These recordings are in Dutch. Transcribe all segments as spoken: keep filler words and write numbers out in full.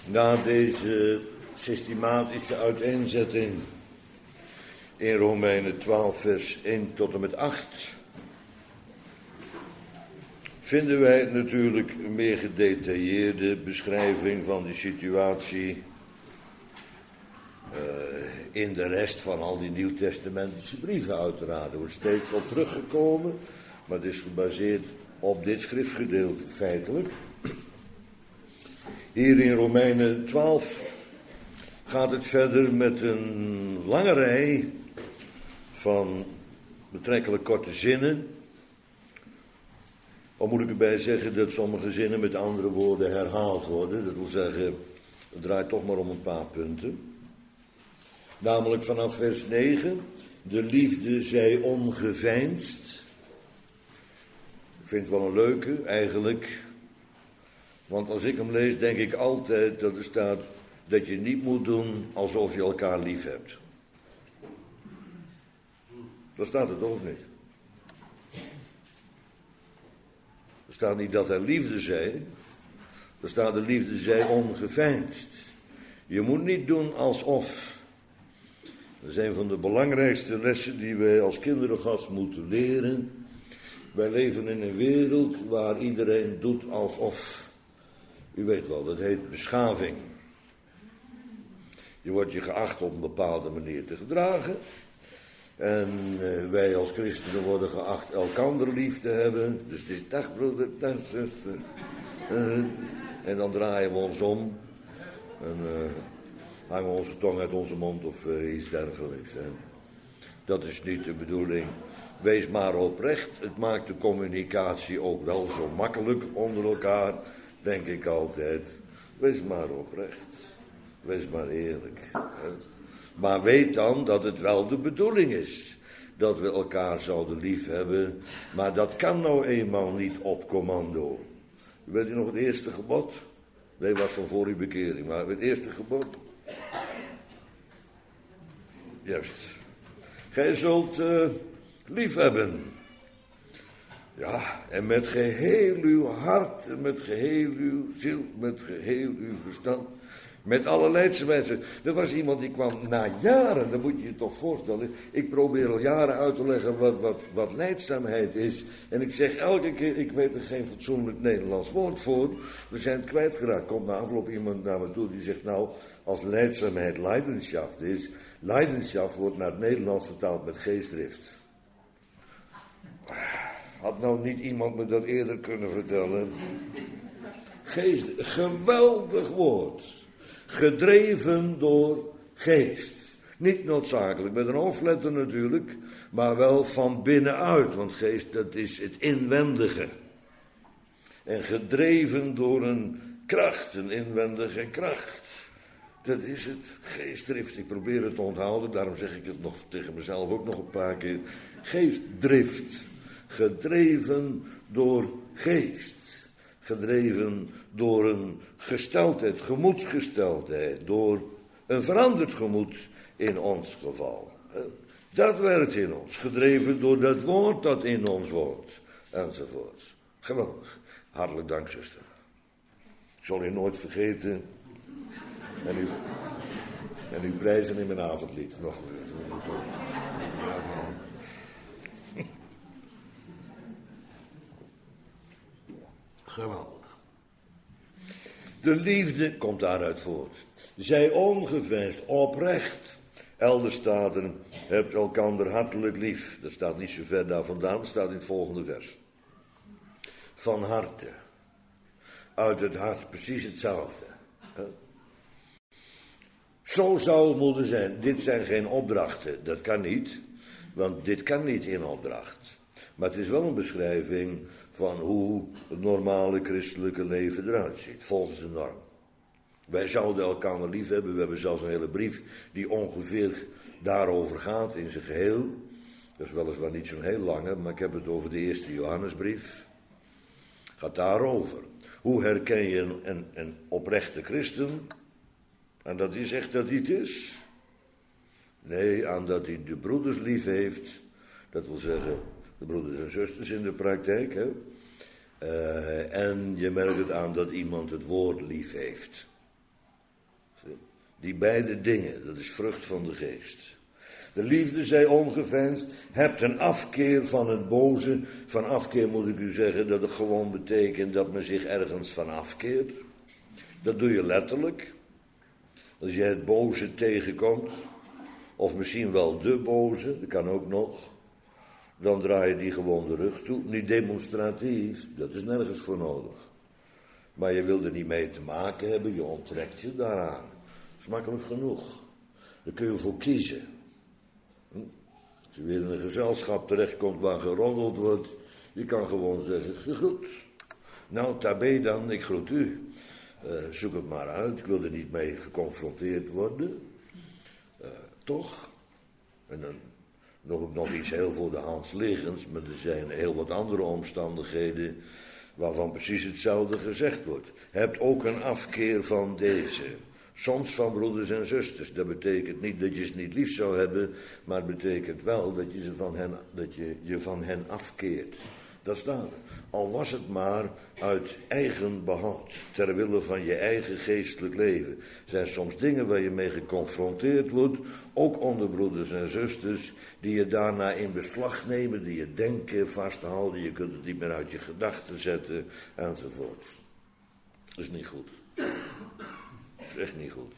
Na deze systematische uiteenzetting in Romeinen twaalf vers één tot en met acht vinden wij natuurlijk een meer gedetailleerde beschrijving van de situatie uh, in de rest van al die nieuwtestamentische brieven uiteraard. Er wordt steeds op teruggekomen, maar het is gebaseerd op dit schriftgedeelte feitelijk. Hier in Romeinen twaalf gaat het verder met een lange rij van betrekkelijk korte zinnen. Al moet ik erbij zeggen dat sommige zinnen met andere woorden herhaald worden. Dat wil zeggen, het draait toch maar om een paar punten. Namelijk vanaf vers negen. De liefde zij ongeveinsd. Ik vind het wel een leuke eigenlijk. Want als ik hem lees, denk ik altijd dat er staat dat je niet moet doen alsof je elkaar lief hebt. Dat staat er toch of niet? Er staat niet dat er liefde zij. Er staat de liefde zij ongeveinsd. Je moet niet doen alsof. Dat is een van de belangrijkste lessen die wij als kindergast moeten leren. Wij leven in een wereld waar iedereen doet alsof. U weet wel, dat heet beschaving. Je wordt je geacht op een bepaalde manier te gedragen. En uh, wij als christenen worden geacht elkander lief te hebben. Dus het is dag broeder, dag zuster. Uh, en dan draaien we ons om. En uh, hangen we onze tong uit onze mond of uh, iets dergelijks. Hè. Dat is niet de bedoeling. Wees maar oprecht. Het maakt de communicatie ook wel zo makkelijk onder elkaar. Denk ik altijd. Wees maar oprecht. Wees maar eerlijk. Hè. Maar weet dan dat het wel de bedoeling is. Dat we elkaar zouden lief hebben. Maar dat kan nou eenmaal niet op commando. Weet u nog het eerste gebod? Nee, was van voor uw bekering. Maar het eerste gebod. Juist. Gij zult uh, lief hebben. Ja, en met geheel uw hart, en met geheel uw ziel, met geheel uw verstand, met alle lijdzaamheid. Er was iemand die kwam na jaren, dat moet je je toch voorstellen. Ik probeer al jaren uit te leggen wat, wat, wat lijdzaamheid is. En ik zeg elke keer, ik weet er geen fatsoenlijk Nederlands woord voor. We zijn het kwijtgeraakt. Komt na afloop iemand naar me toe die zegt, nou, als lijdzaamheid Leidenschaft is, Leidenschaft wordt naar het Nederlands vertaald met geestdrift. Had nou niet iemand me dat eerder kunnen vertellen? Geest, geweldig woord. Gedreven door geest. Niet noodzakelijk met een hoofdletter natuurlijk, maar wel van binnenuit. Want geest, dat is het inwendige. En gedreven door een kracht, een inwendige kracht. Dat is het, geestdrift. Ik probeer het te onthouden, daarom zeg ik het nog tegen mezelf ook nog een paar keer. Geestdrift. Gedreven door geest. Gedreven door een gesteldheid, gemoedsgesteldheid. Door een veranderd gemoed in ons geval. Dat werkt in ons. Gedreven door dat woord dat in ons woont. Enzovoorts. Geweldig. Hartelijk dank, zuster. Ik zal u nooit vergeten. En u, en u prijzen in mijn avondlied. Nog. Geweldig. De liefde komt daaruit voort. Zij ongeveinsd, oprecht. Elders staat er, hebt elkander hartelijk lief. Dat staat niet zo ver daar vandaan, dat staat in het volgende vers. Van harte. Uit het hart, precies hetzelfde. Zo zou het moeten zijn. Dit zijn geen opdrachten, dat kan niet. Want dit kan niet in opdracht. Maar het is wel een beschrijving van hoe het normale christelijke leven eruit ziet, volgens de norm. Wij zouden elkaar lief hebben, we hebben zelfs een hele brief die ongeveer daarover gaat in zijn geheel. Dat is weliswaar niet zo'n heel lange, maar ik heb het over de eerste Johannesbrief. Gaat daarover. Hoe herken je een, een, een oprechte christen? En dat is echt dat hij het is? Nee, aan dat hij de broeders lief heeft, dat wil zeggen de broeders en zusters in de praktijk. Hè? Uh, en je merkt het aan dat iemand het woord lief heeft. Die beide dingen, dat is vrucht van de geest. De liefde, zij ongeveinsd, hebt een afkeer van het boze. Van afkeer moet ik u zeggen dat het gewoon betekent dat men zich ergens van afkeert. Dat doe je letterlijk. Als je het boze tegenkomt, of misschien wel de boze, dat kan ook nog, dan draai je die gewoon de rug toe. Niet demonstratief, dat is nergens voor nodig. Maar je wil er niet mee te maken hebben, je onttrekt je daaraan. Dat is makkelijk genoeg. Daar kun je voor kiezen. Hm? Als je weer in een gezelschap terechtkomt waar geroddeld wordt, je kan gewoon zeggen, gegroet. Nou, tabé dan, ik groet u. Uh, zoek het maar uit, ik wil er niet mee geconfronteerd worden. Uh, toch? En dan nog, nog iets heel voor de hand liggends, maar er zijn heel wat andere omstandigheden waarvan precies hetzelfde gezegd wordt. Hebt ook een afkeer van deze. Soms van broeders en zusters. Dat betekent niet dat je ze niet lief zou hebben, maar het betekent wel dat je, ze van hen, dat je je van hen afkeert. Dat staat er. Al was het maar uit eigen behoud, ter wille van je eigen geestelijk leven. Er zijn soms dingen waar je mee geconfronteerd wordt, ook onder broeders en zusters, die je daarna in beslag nemen, die je denken vasthouden, je kunt het niet meer uit je gedachten zetten, enzovoort. Dat is niet goed. Dat is echt niet goed.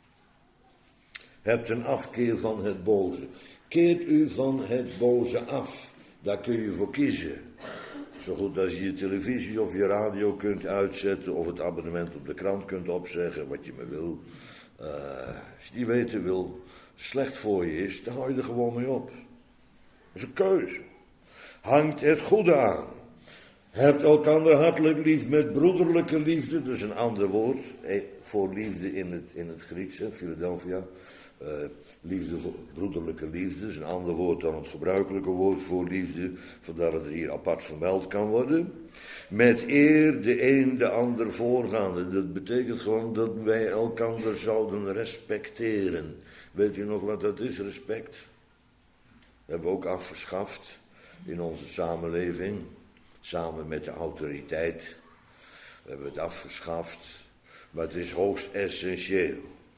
Hebt een afkeer van het boze. Keert u van het boze af. Daar kun je voor kiezen. Zo goed als je je televisie of je radio kunt uitzetten, of het abonnement op de krant kunt opzeggen, wat je maar wil. Uh, als je niet weten wil, slecht voor je is, dan hou je er gewoon mee op. Dat is een keuze. Hangt het goede aan. Hebt elkander hartelijk lief met broederlijke liefde, dus een ander woord voor liefde in het, in het Grieks, hè, Philadelphia. Uh, liefde voor broederlijke liefde is een ander woord dan het gebruikelijke woord voor liefde, vandaar dat het hier apart vermeld kan worden. Met eer de een de ander voorgaande. Dat betekent gewoon dat wij elkander zouden respecteren. Weet u nog wat dat is, respect? Dat hebben we ook afgeschaft in onze samenleving, samen met de autoriteit. We hebben het afgeschaft, maar het is hoogst essentieel.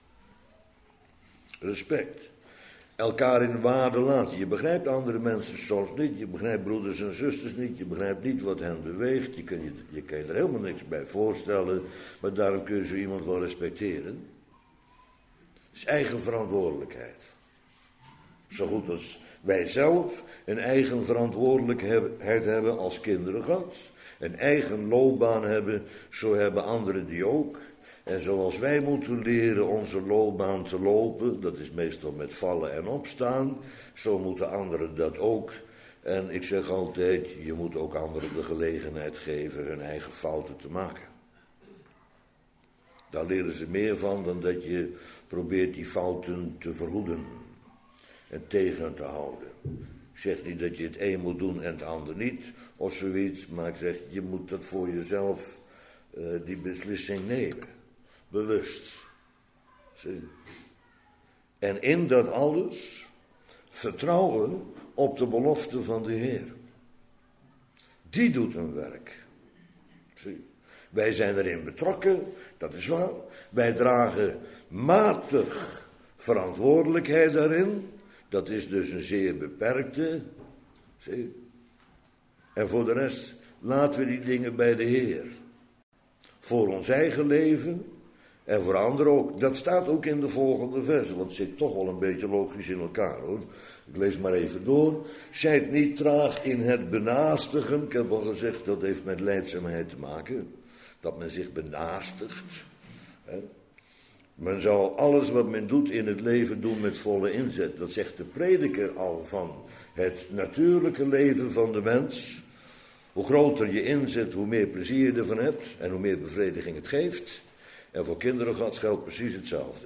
Respect. Elkaar in waarde laten. Je begrijpt andere mensen soms niet. Je begrijpt broeders en zusters niet. Je begrijpt niet wat hen beweegt. Je kan je, je, kan je er helemaal niks bij voorstellen. Maar daarom kun je zo iemand wel respecteren. Het is eigen verantwoordelijkheid. Zo goed als wij zelf een eigen verantwoordelijkheid hebben als kinderen Gods. Een eigen loopbaan hebben, zo hebben anderen die ook. En zoals wij moeten leren onze loopbaan te lopen, dat is meestal met vallen en opstaan, zo moeten anderen dat ook. En ik zeg altijd, je moet ook anderen de gelegenheid geven hun eigen fouten te maken. Daar leren ze meer van dan dat je probeert die fouten te verhoeden en tegen te houden. Ik zeg niet dat je het een moet doen en het ander niet, of zoiets, maar ik zeg, je moet dat voor jezelf, uh, die beslissing nemen. Bewust. Zie. En in dat alles vertrouwen op de belofte van de Heer. Die doet een werk. Zie. Wij zijn erin betrokken, dat is waar. Wij dragen matig verantwoordelijkheid daarin. Dat is dus een zeer beperkte. Zie. En voor de rest laten we die dingen bij de Heer. Voor ons eigen leven. En voor anderen ook. Dat staat ook in de volgende versen. Want het zit toch wel een beetje logisch in elkaar, hoor. Ik lees maar even door. Zijt niet traag in het benaastigen. Ik heb al gezegd, dat heeft met lijdzaamheid te maken. Dat men zich benaastigt. Hè. Men zal alles wat men doet in het leven doen met volle inzet. Dat zegt de prediker al van het natuurlijke leven van de mens. Hoe groter je inzet, hoe meer plezier je ervan hebt. En hoe meer bevrediging het geeft. En voor kinderen geldt precies hetzelfde.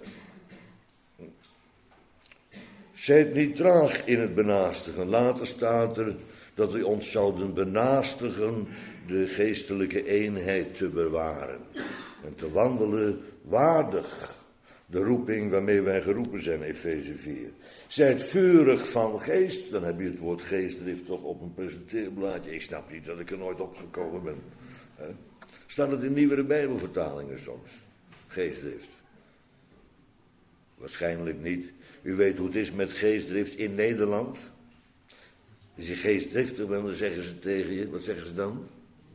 Zijt niet traag in het benaastigen. Later staat er dat we ons zouden benaastigen de geestelijke eenheid te bewaren. En te wandelen waardig de roeping waarmee wij geroepen zijn, Efeze vier. Zijt vurig van geest. Dan heb je het woord geestdrift toch op een presenteerblaadje. Ik snap niet dat ik er nooit opgekomen ben. He? Staat het in nieuwere Bijbelvertalingen soms. Geestdrift. Waarschijnlijk niet. U weet hoe het is met geestdrift in Nederland. Is je geestdriftig, dan zeggen ze tegen je, wat zeggen ze dan?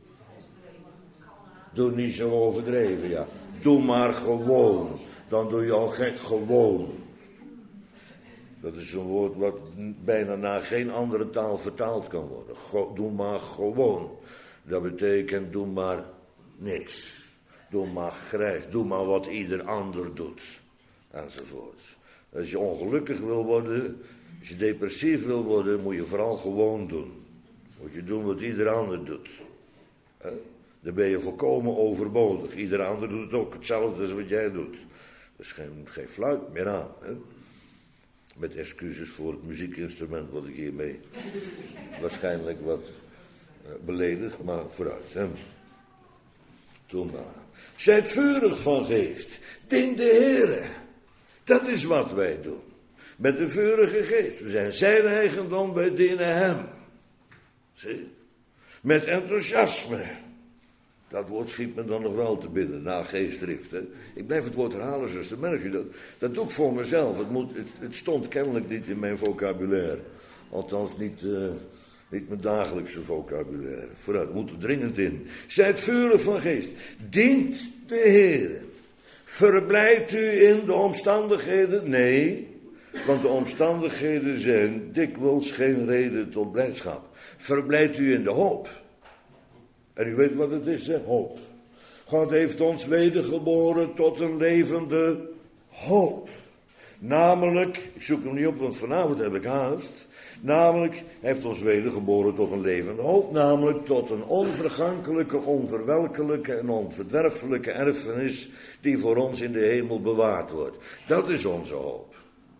Doe niet zo overdreven, ja. Doe maar gewoon. Dan doe je al gek gewoon. Dat is een woord wat bijna naar geen andere taal vertaald kan worden. Go, doe maar gewoon. Dat betekent doe maar niks. Doe maar grijs. Doe maar wat ieder ander doet. Enzovoort. Als je ongelukkig wil worden, als je depressief wil worden, moet je vooral gewoon doen. Moet je doen wat ieder ander doet. He? Dan ben je volkomen overbodig. Ieder ander doet het ook hetzelfde als wat jij doet. Er is geen, geen fluit meer aan. He? Met excuses voor het muziekinstrument wat ik hiermee waarschijnlijk wat uh, beledig, maar vooruit. Hè? Toen maar. Zijt vurig van geest. Dien de Heere. Dat is wat wij doen. Met een vurige geest. We zijn zijn eigendom, wij dienen hem. Zie? Met enthousiasme. Dat woord schiet me dan nog wel te binnen, na geestdrift. Hè? Ik blijf het woord herhalen, zuster, merk je dat? Dat doe ik voor mezelf. Het, moet, het, het stond kennelijk niet in mijn vocabulaire. Althans niet, uh, niet mijn dagelijkse vocabulaire. Vooruit, moet er dringend in. Zijt vurig van geest. Dient de Heer. Verblijdt u in de omstandigheden? Nee, want de omstandigheden zijn dikwijls geen reden tot blijdschap. Verblijdt u in de hoop. En u weet wat het is, hè? Hoop. God heeft ons wedergeboren tot een levende hoop. Namelijk, ik zoek hem niet op, want vanavond heb ik haast. Namelijk, hij heeft ons wedergeboren tot een levende hoop. Namelijk tot een onvergankelijke, onverwelkelijke en onverderfelijke erfenis die voor ons in de hemel bewaard wordt. Dat is onze hoop.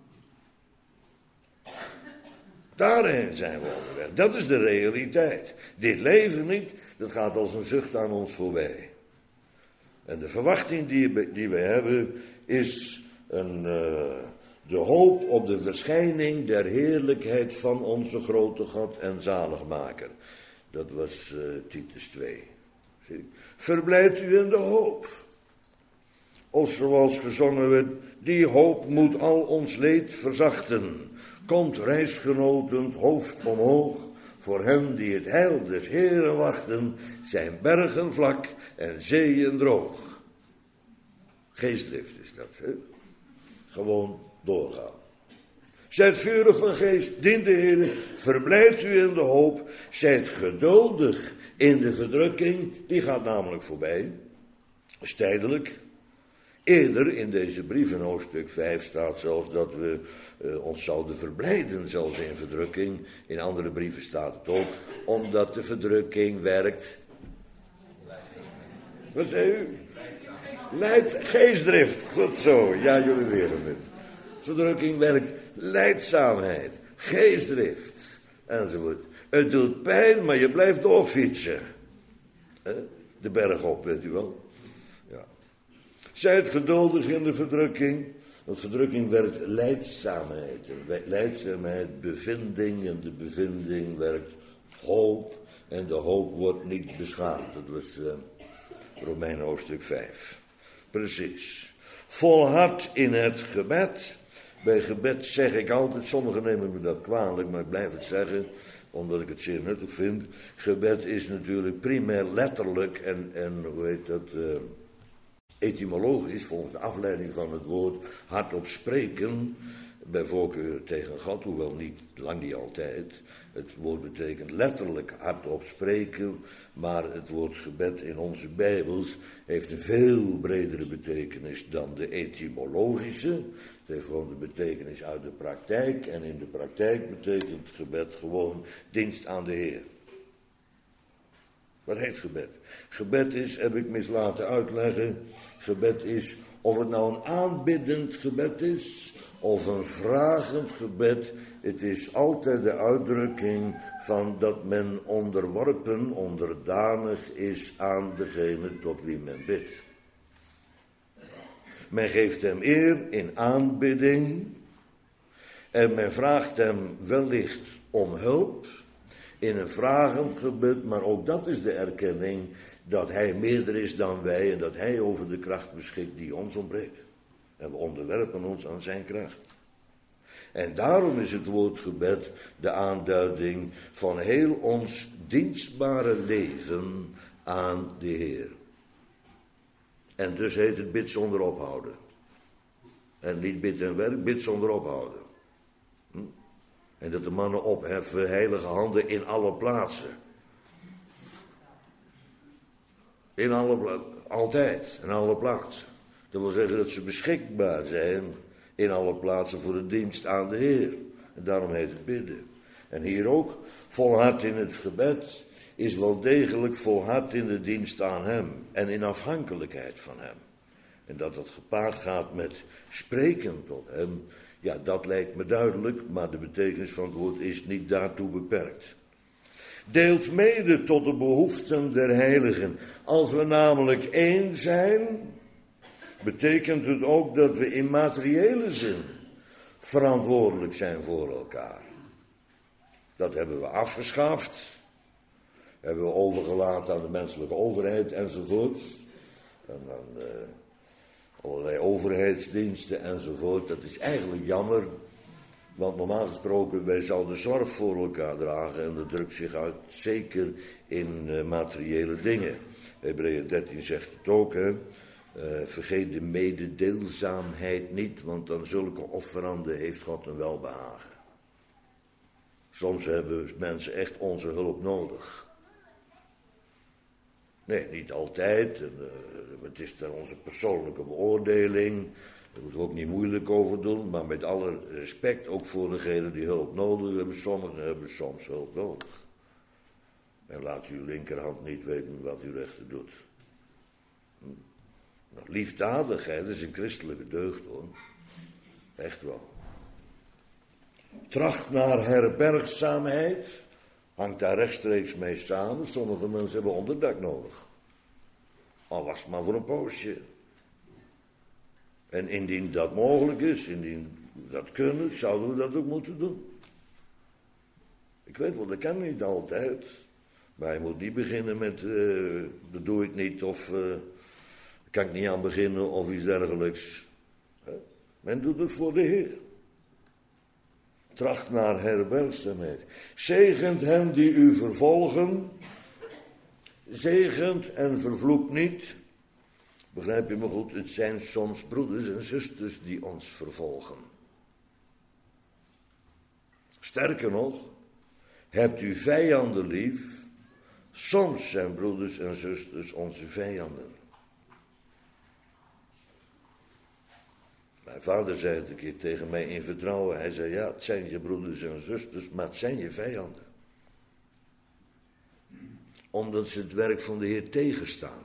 Daarheen zijn we onderweg. Dat is de realiteit. Dit leven niet, dat gaat als een zucht aan ons voorbij. En de verwachting die, die we hebben is een, uh, de hoop op de verschijning der heerlijkheid van onze grote God en zaligmaker. Dat was uh, Titus twee. Zie? Verblijdt u in de hoop. Of zoals gezongen werd, die hoop moet al ons leed verzachten. Komt reisgenoten hoofd omhoog, voor hen die het heil des Heeren wachten, zijn bergen vlak en zeeën droog. Geestdrift is dat, hè? Gewoon doorgaan. Zijt vurig van geest, dient de Heer, verblijdt u in de hoop, zijt geduldig in de verdrukking, die gaat namelijk voorbij, is tijdelijk. Eerder in deze brief in hoofdstuk vijf staat zelfs dat we uh, ons zouden verblijden, zelfs in verdrukking. In andere brieven staat het ook, omdat de verdrukking werkt. Wat zei u? Leidt, geestdrift, goed zo, ja jullie leren het. Verdrukking werkt lijdzaamheid, geestdrift, enzovoort. Het doet pijn, maar je blijft doorfietsen. De berg op, weet u wel. Ja. Zijt geduldig in de verdrukking. Want verdrukking werkt lijdzaamheid. Lijdzaamheid, bevinding. En de bevinding werkt hoop. En de hoop wordt niet beschaamd. Dat was uh, Romeinen hoofdstuk vijf. Precies. Volhard in het gebed. Bij gebed zeg ik altijd, sommigen nemen me dat kwalijk, maar ik blijf het zeggen, omdat ik het zeer nuttig vind. Gebed is natuurlijk primair letterlijk en, en hoe heet dat, uh, etymologisch, volgens de afleiding van het woord, hardop spreken, bij voorkeur tegen God, hoewel niet, lang niet altijd. Het woord betekent letterlijk hardop spreken, maar het woord gebed in onze Bijbels heeft een veel bredere betekenis dan de etymologische. Het heeft gewoon de betekenis uit de praktijk, en in de praktijk betekent gebed gewoon dienst aan de Heer. Wat heet gebed? Gebed is, heb ik mis laten uitleggen, gebed is, of het nou een aanbiddend gebed is, of een vragend gebed, het is altijd de uitdrukking van dat men onderworpen, onderdanig is aan degene tot wie men bidt. Men geeft hem eer in aanbidding en men vraagt hem wellicht om hulp in een vragend gebed, maar ook dat is de erkenning dat hij meerder is dan wij en dat hij over de kracht beschikt die ons ontbreekt. En we onderwerpen ons aan zijn kracht. En daarom is het woord gebed de aanduiding van heel ons dienstbare leven aan de Heer. En dus heet het bid zonder ophouden. En niet bid en werk, bid zonder ophouden. Hm? En dat de mannen opheffen heilige handen in alle plaatsen. In alle plaatsen, altijd, in alle plaatsen. Dat wil zeggen dat ze beschikbaar zijn in alle plaatsen voor de dienst aan de Heer. En daarom heet het bidden. En hier ook, volhard in het gebed is wel degelijk volhard in de dienst aan hem. En in afhankelijkheid van hem. En dat het gepaard gaat met spreken tot hem, ja, dat lijkt me duidelijk, maar de betekenis van het woord is niet daartoe beperkt. Deelt mede tot de behoeften der heiligen. Als we namelijk één zijn, betekent het ook dat we in materiële zin verantwoordelijk zijn voor elkaar. Dat hebben we afgeschaft, hebben we overgelaten aan de menselijke overheid enzovoort. En dan uh, allerlei overheidsdiensten enzovoort. Dat is eigenlijk jammer, want normaal gesproken wij zouden zorg voor elkaar dragen en dat drukt zich uit zeker in uh, materiële dingen. Hebreeën dertien zegt het ook, hè. Uh, vergeet de mededeelzaamheid niet, want aan zulke offeranden heeft God een welbehagen. Soms hebben mensen echt onze hulp nodig. Nee, niet altijd. En, uh, het is dan onze persoonlijke beoordeling. Daar moeten we ook niet moeilijk over doen. Maar met alle respect, ook voor degenen die hulp nodig hebben. Sommigen hebben soms hulp nodig. En laat uw linkerhand niet weten wat uw rechter doet. Hm. Nou, liefdadigheid is een christelijke deugd, hoor. Echt wel. Tracht naar herbergzaamheid hangt daar rechtstreeks mee samen. Sommige mensen hebben onderdak nodig. Al was het maar voor een poosje. En indien dat mogelijk is, indien we dat kunnen, zouden we dat ook moeten doen. Ik weet wel, dat kan niet altijd. Maar je moet niet beginnen met, uh, dat doe ik niet, of uh, kan ik niet aan beginnen, of iets dergelijks. He? Men doet het voor de Heer. Tracht naar herbergzaamheid. Zegent hen die u vervolgen. Zegent en vervloekt niet. Begrijp je me goed? Het zijn soms broeders en zusters die ons vervolgen. Sterker nog, hebt u vijanden lief. Soms zijn broeders en zusters onze vijanden. Mijn vader zei het een keer tegen mij in vertrouwen. Hij zei, ja, het zijn je broeders en zusters, maar het zijn je vijanden. Omdat ze het werk van de Heer tegenstaan.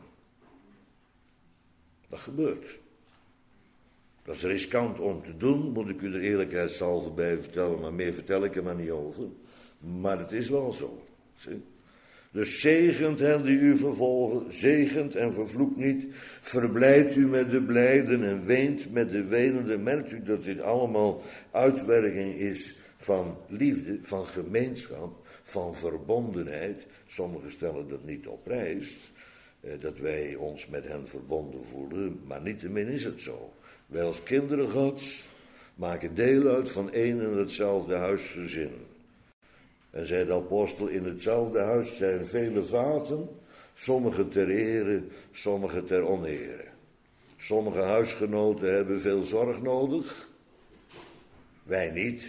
Dat gebeurt. Dat is riskant om te doen, moet ik u er eerlijkheidshalve bij vertellen, maar meer vertel ik er maar niet over. Maar het is wel zo. Zie? Dus zegent hen die u vervolgen, zegent en vervloekt niet. Verblijdt u met de blijden en weent met de wenenden. Merkt u dat dit allemaal uitwerking is van liefde, van gemeenschap, van verbondenheid. Sommigen stellen dat niet op prijs, eh, dat wij ons met hen verbonden voelen, maar niettemin is het zo. Wij als kinderen Gods maken deel uit van één en hetzelfde huisgezin. En zei de apostel, in hetzelfde huis zijn vele vaten, sommige ter ere, sommige ter onere. Sommige huisgenoten hebben veel zorg nodig, wij niet.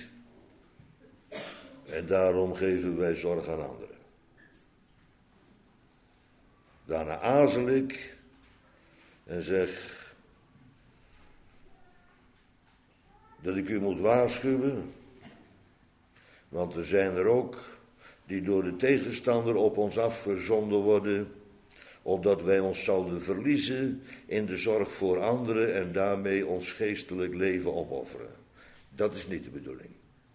En daarom geven wij zorg aan anderen. Daarna aarzel ik en zeg dat ik u moet waarschuwen. Want er zijn er ook die door de tegenstander op ons afgezonden worden, opdat wij ons zouden verliezen in de zorg voor anderen en daarmee ons geestelijk leven opofferen. Dat is niet de bedoeling.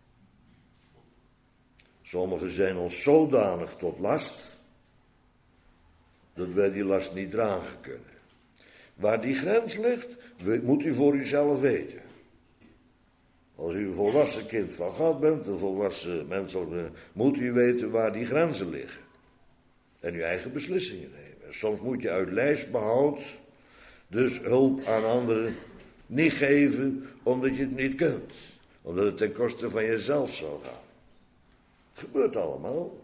Sommigen zijn ons zodanig tot last, dat wij die last niet dragen kunnen. Waar die grens ligt, moet u voor uzelf weten. Als u een volwassen kind van God bent, een volwassen mens, moet u weten waar die grenzen liggen. En uw eigen beslissingen nemen. En soms moet je uit lijstbehoud, dus hulp aan anderen, Niet geven omdat je het niet kunt. Omdat het ten koste van jezelf zou gaan. Het gebeurt allemaal.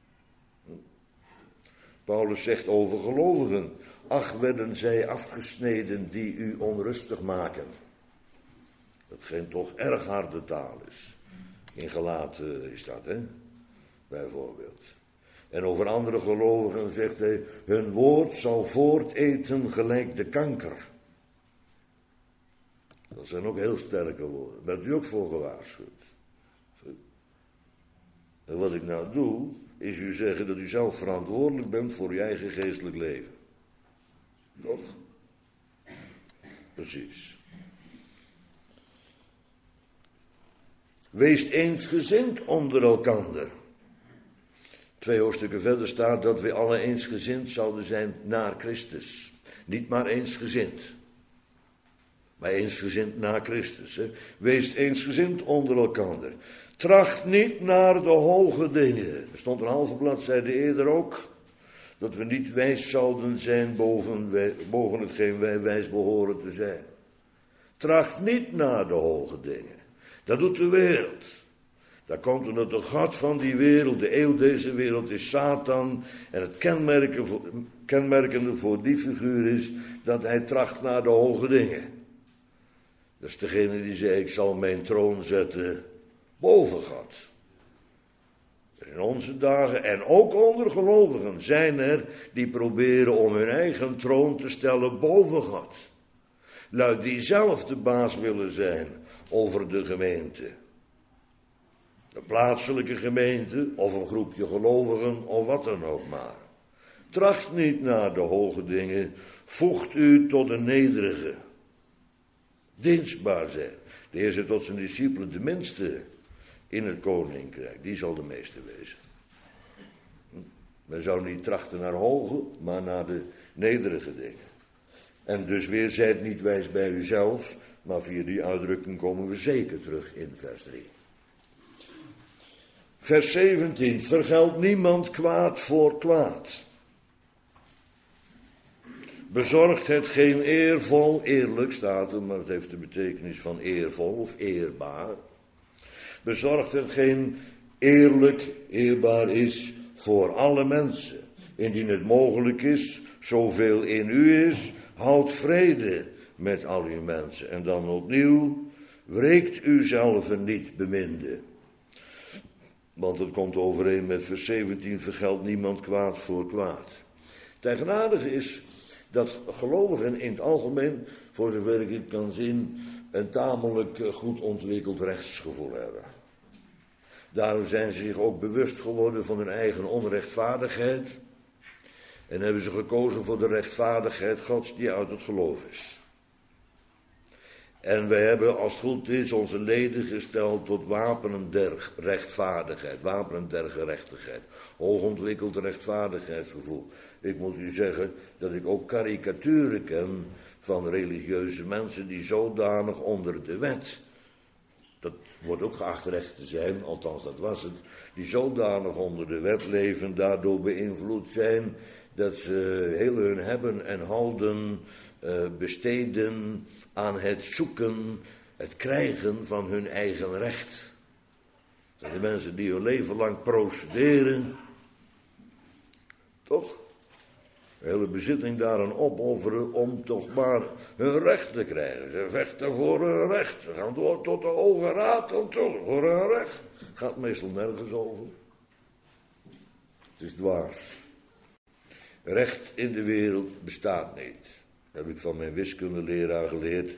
Paulus zegt over gelovigen. Ach, werden zij afgesneden die u onrustig maken. Dat geen toch erg harde taal is. In Galaten is dat, hè? Bijvoorbeeld. En over andere gelovigen zegt hij, hun woord zal voorteten gelijk de kanker. Dat zijn ook heel sterke woorden. Bent u ook voor gewaarschuwd? En wat ik nou doe, is u zeggen dat u zelf verantwoordelijk bent voor uw eigen geestelijk leven. Toch? Precies. Wees eensgezind onder elkander. Twee hoofdstukken verder staat dat we alle eensgezind zouden zijn naar Christus. Niet maar eensgezind. Maar eensgezind naar Christus. Hè? Wees eensgezind onder elkander. Tracht niet naar de hoge dingen. Er stond een halve bladzijde eerder ook. Dat we niet wijs zouden zijn boven, wij, boven hetgeen wij wijs behoren te zijn. Tracht niet naar de hoge dingen. Dat doet de wereld. Daar komt omdat de God van die wereld, de eeuw deze wereld, is Satan. En het kenmerken voor, kenmerkende voor die figuur is dat hij tracht naar de hoge dingen. Dat is degene die zei, ik zal mijn troon zetten boven God. In onze dagen en ook onder gelovigen zijn er die proberen om hun eigen troon te stellen boven God. Lui die zelf de baas willen zijn over de gemeente. De plaatselijke gemeente of een groepje gelovigen of wat dan ook maar. Tracht niet naar de hoge dingen, voegt u tot de nederige. Dienstbaar zijn. De Heer zegt tot zijn discipelen, de minste in het koninkrijk, die zal de meeste wezen. Men zou niet trachten naar hoge, maar naar de nederige dingen. En dus weer zijt niet wijs bij uzelf, maar via die uitdrukking komen we zeker terug in vers drie. Vers zeventien, vergeld niemand kwaad voor kwaad. Bezorgt hetgeen eervol, eerlijk staat er, maar het heeft de betekenis van eervol of eerbaar. Bezorgt hetgeen eerlijk, eerbaar is voor alle mensen. Indien het mogelijk is, zoveel in u is, houd vrede met al uw mensen. En dan opnieuw, wreekt u zelf niet, beminde. Want het komt overeen met vers zeventien, vergeldt niemand kwaad voor kwaad. Het eigenaardige is dat gelovigen in het algemeen, voor zover ik het kan zien, een tamelijk goed ontwikkeld rechtsgevoel hebben. Daarom zijn ze zich ook bewust geworden van hun eigen onrechtvaardigheid. En hebben ze gekozen voor de rechtvaardigheid Gods die uit het geloof is. En wij hebben, als het goed is, onze leden gesteld tot wapenen der rechtvaardigheid. Wapenen der gerechtigheid. Hoogontwikkeld rechtvaardigheidsgevoel. Ik moet u zeggen dat ik ook karikaturen ken van religieuze mensen die zodanig onder de wet, dat wordt ook geacht recht te zijn, althans dat was het, die zodanig onder de wet leven, daardoor beïnvloed zijn, dat ze heel hun hebben en houden uh, besteden aan het zoeken, het krijgen van hun eigen recht. Dat zijn de mensen die hun leven lang procederen, toch? De hele bezitting daaraan opofferen om toch maar hun recht te krijgen. Ze vechten voor hun recht. Ze gaan door tot de Hoge Raad aan toe voor hun recht. Gaat meestal nergens over. Het is dwaas. Recht in de wereld bestaat niet. Dat heb ik van mijn wiskundeleraar geleerd.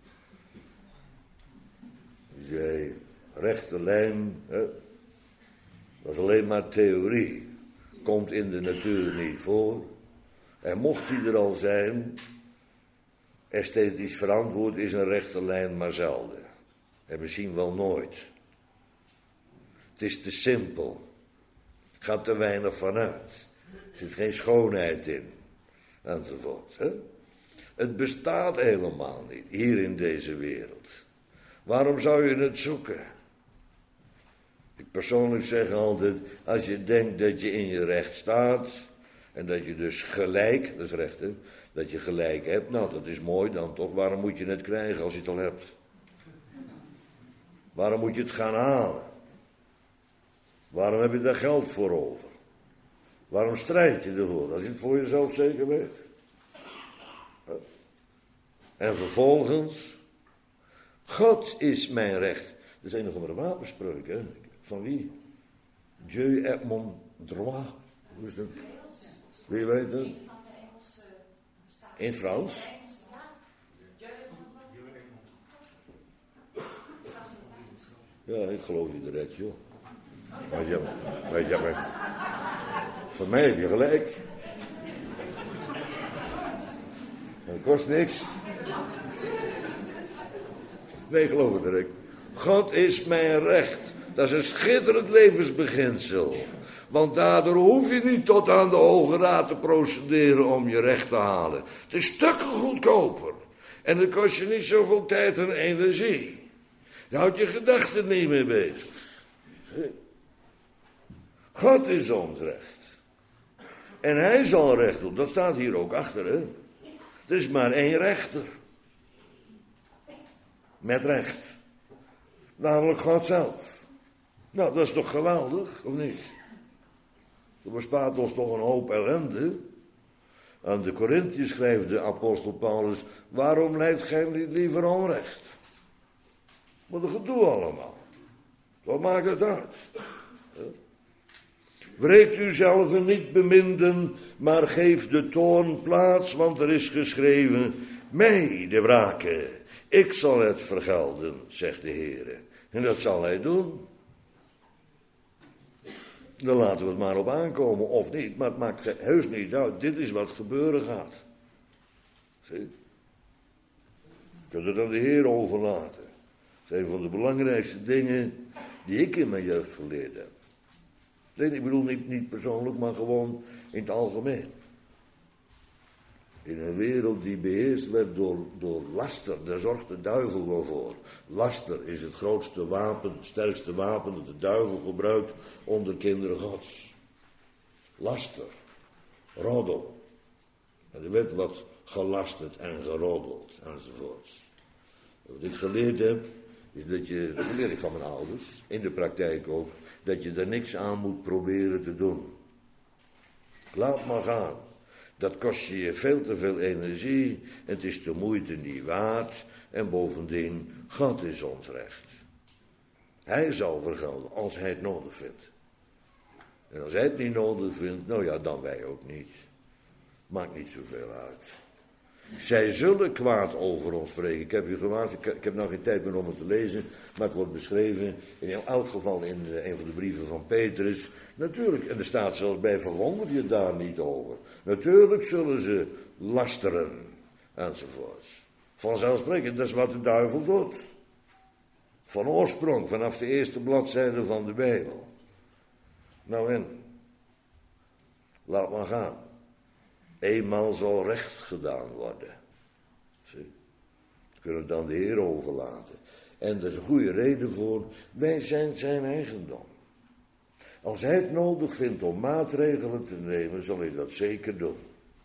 Die zei, rechte lijn, hè, dat is alleen maar theorie. Komt in de natuur niet voor. En mocht die er al zijn, esthetisch verantwoord is een rechte lijn maar zelden. En misschien wel nooit. Het is te simpel. Gaat te weinig vanuit. Er zit geen schoonheid in. Enzovoort. Hè? Het bestaat helemaal niet, hier in deze wereld. Waarom zou je het zoeken? Ik persoonlijk zeg altijd, als je denkt dat je in je recht staat, en dat je dus gelijk, dat is recht hè, Dat je gelijk hebt, nou dat is mooi dan toch. Waarom moet je het krijgen als je het al hebt? Waarom moet je het gaan halen? Waarom heb je daar geld voor over? Waarom strijd je ervoor als je het voor jezelf zeker weet? En vervolgens, God is mijn recht. Dat is een of andere wapenspreuk, hè? Van wie? Dieu est mon droit. Hoe is dat? Wie weet het? In Frans? Ja, ik geloof je direct, joh. Weet je, weet je, maar voor mij heb je gelijk. Dat kost niks. Nee, ik geloof het direct. God is mijn recht. Dat is een schitterend levensbeginsel. Want daardoor hoef je niet tot aan de Hoge Raad te procederen om je recht te halen. Het is stukken goedkoper. En het kost je niet zoveel tijd en energie. Je houdt je gedachten niet meer bezig. God is ons recht. En hij zal recht doen. Dat staat hier ook achter, hè. Er is maar één rechter. Met recht. Namelijk God zelf. Nou, dat is toch geweldig, of niet? Dat bespaart ons toch een hoop ellende. Aan de Korinthiërs schrijft de apostel Paulus: waarom lijdt gij niet liever onrecht? Wat een gedoe allemaal. Wat maakt het uit? Wreekt u zelf niet beminden, maar geef de toorn plaats, want er is geschreven: mij de wrake, ik zal het vergelden, zegt de Heer. En dat zal hij doen. Dan laten we het maar op aankomen, of niet. Maar het maakt heus niet uit. Dit is wat gebeuren gaat. Zie? Je kunt het aan de Heer overlaten. Dat is een van de belangrijkste dingen die ik in mijn jeugd geleerd heb. Nee, ik bedoel niet, niet persoonlijk, maar gewoon in het algemeen. In een wereld die beheerst werd door, door laster, daar zorgt de duivel wel voor. Laster is het grootste wapen, het sterkste wapen dat de duivel gebruikt onder kinderen Gods. Laster, roddel. En er werd wat gelasterd en geroddeld enzovoorts. Wat ik geleerd heb, is dat je, dat leer ik van mijn ouders, in de praktijk ook, dat je er niks aan moet proberen te doen. Laat maar gaan. Dat kost je veel te veel energie, het is de moeite niet waard en bovendien, God is ons recht. Hij zal vergelden als hij het nodig vindt. En als hij het niet nodig vindt, nou ja, dan wij ook niet. Maakt niet zoveel uit. Zij zullen kwaad over ons spreken. Ik heb u gewaarschuwd, ik, ik heb nog geen tijd meer om het te lezen, maar het wordt beschreven in elk geval in een van de brieven van Petrus. Natuurlijk, en er staat zelfs bij: verwonder je daar niet over. Natuurlijk zullen ze lasteren, enzovoorts. Vanzelfsprekend, dat is wat de duivel doet. Van oorsprong, vanaf de eerste bladzijde van de Bijbel. Nou en, laat maar gaan. Eenmaal zal recht gedaan worden. Zie? We kunnen het dan de Heer overlaten. En er is een goede reden voor. Wij zijn zijn eigendom. Als hij het nodig vindt om maatregelen te nemen, zal hij dat zeker doen.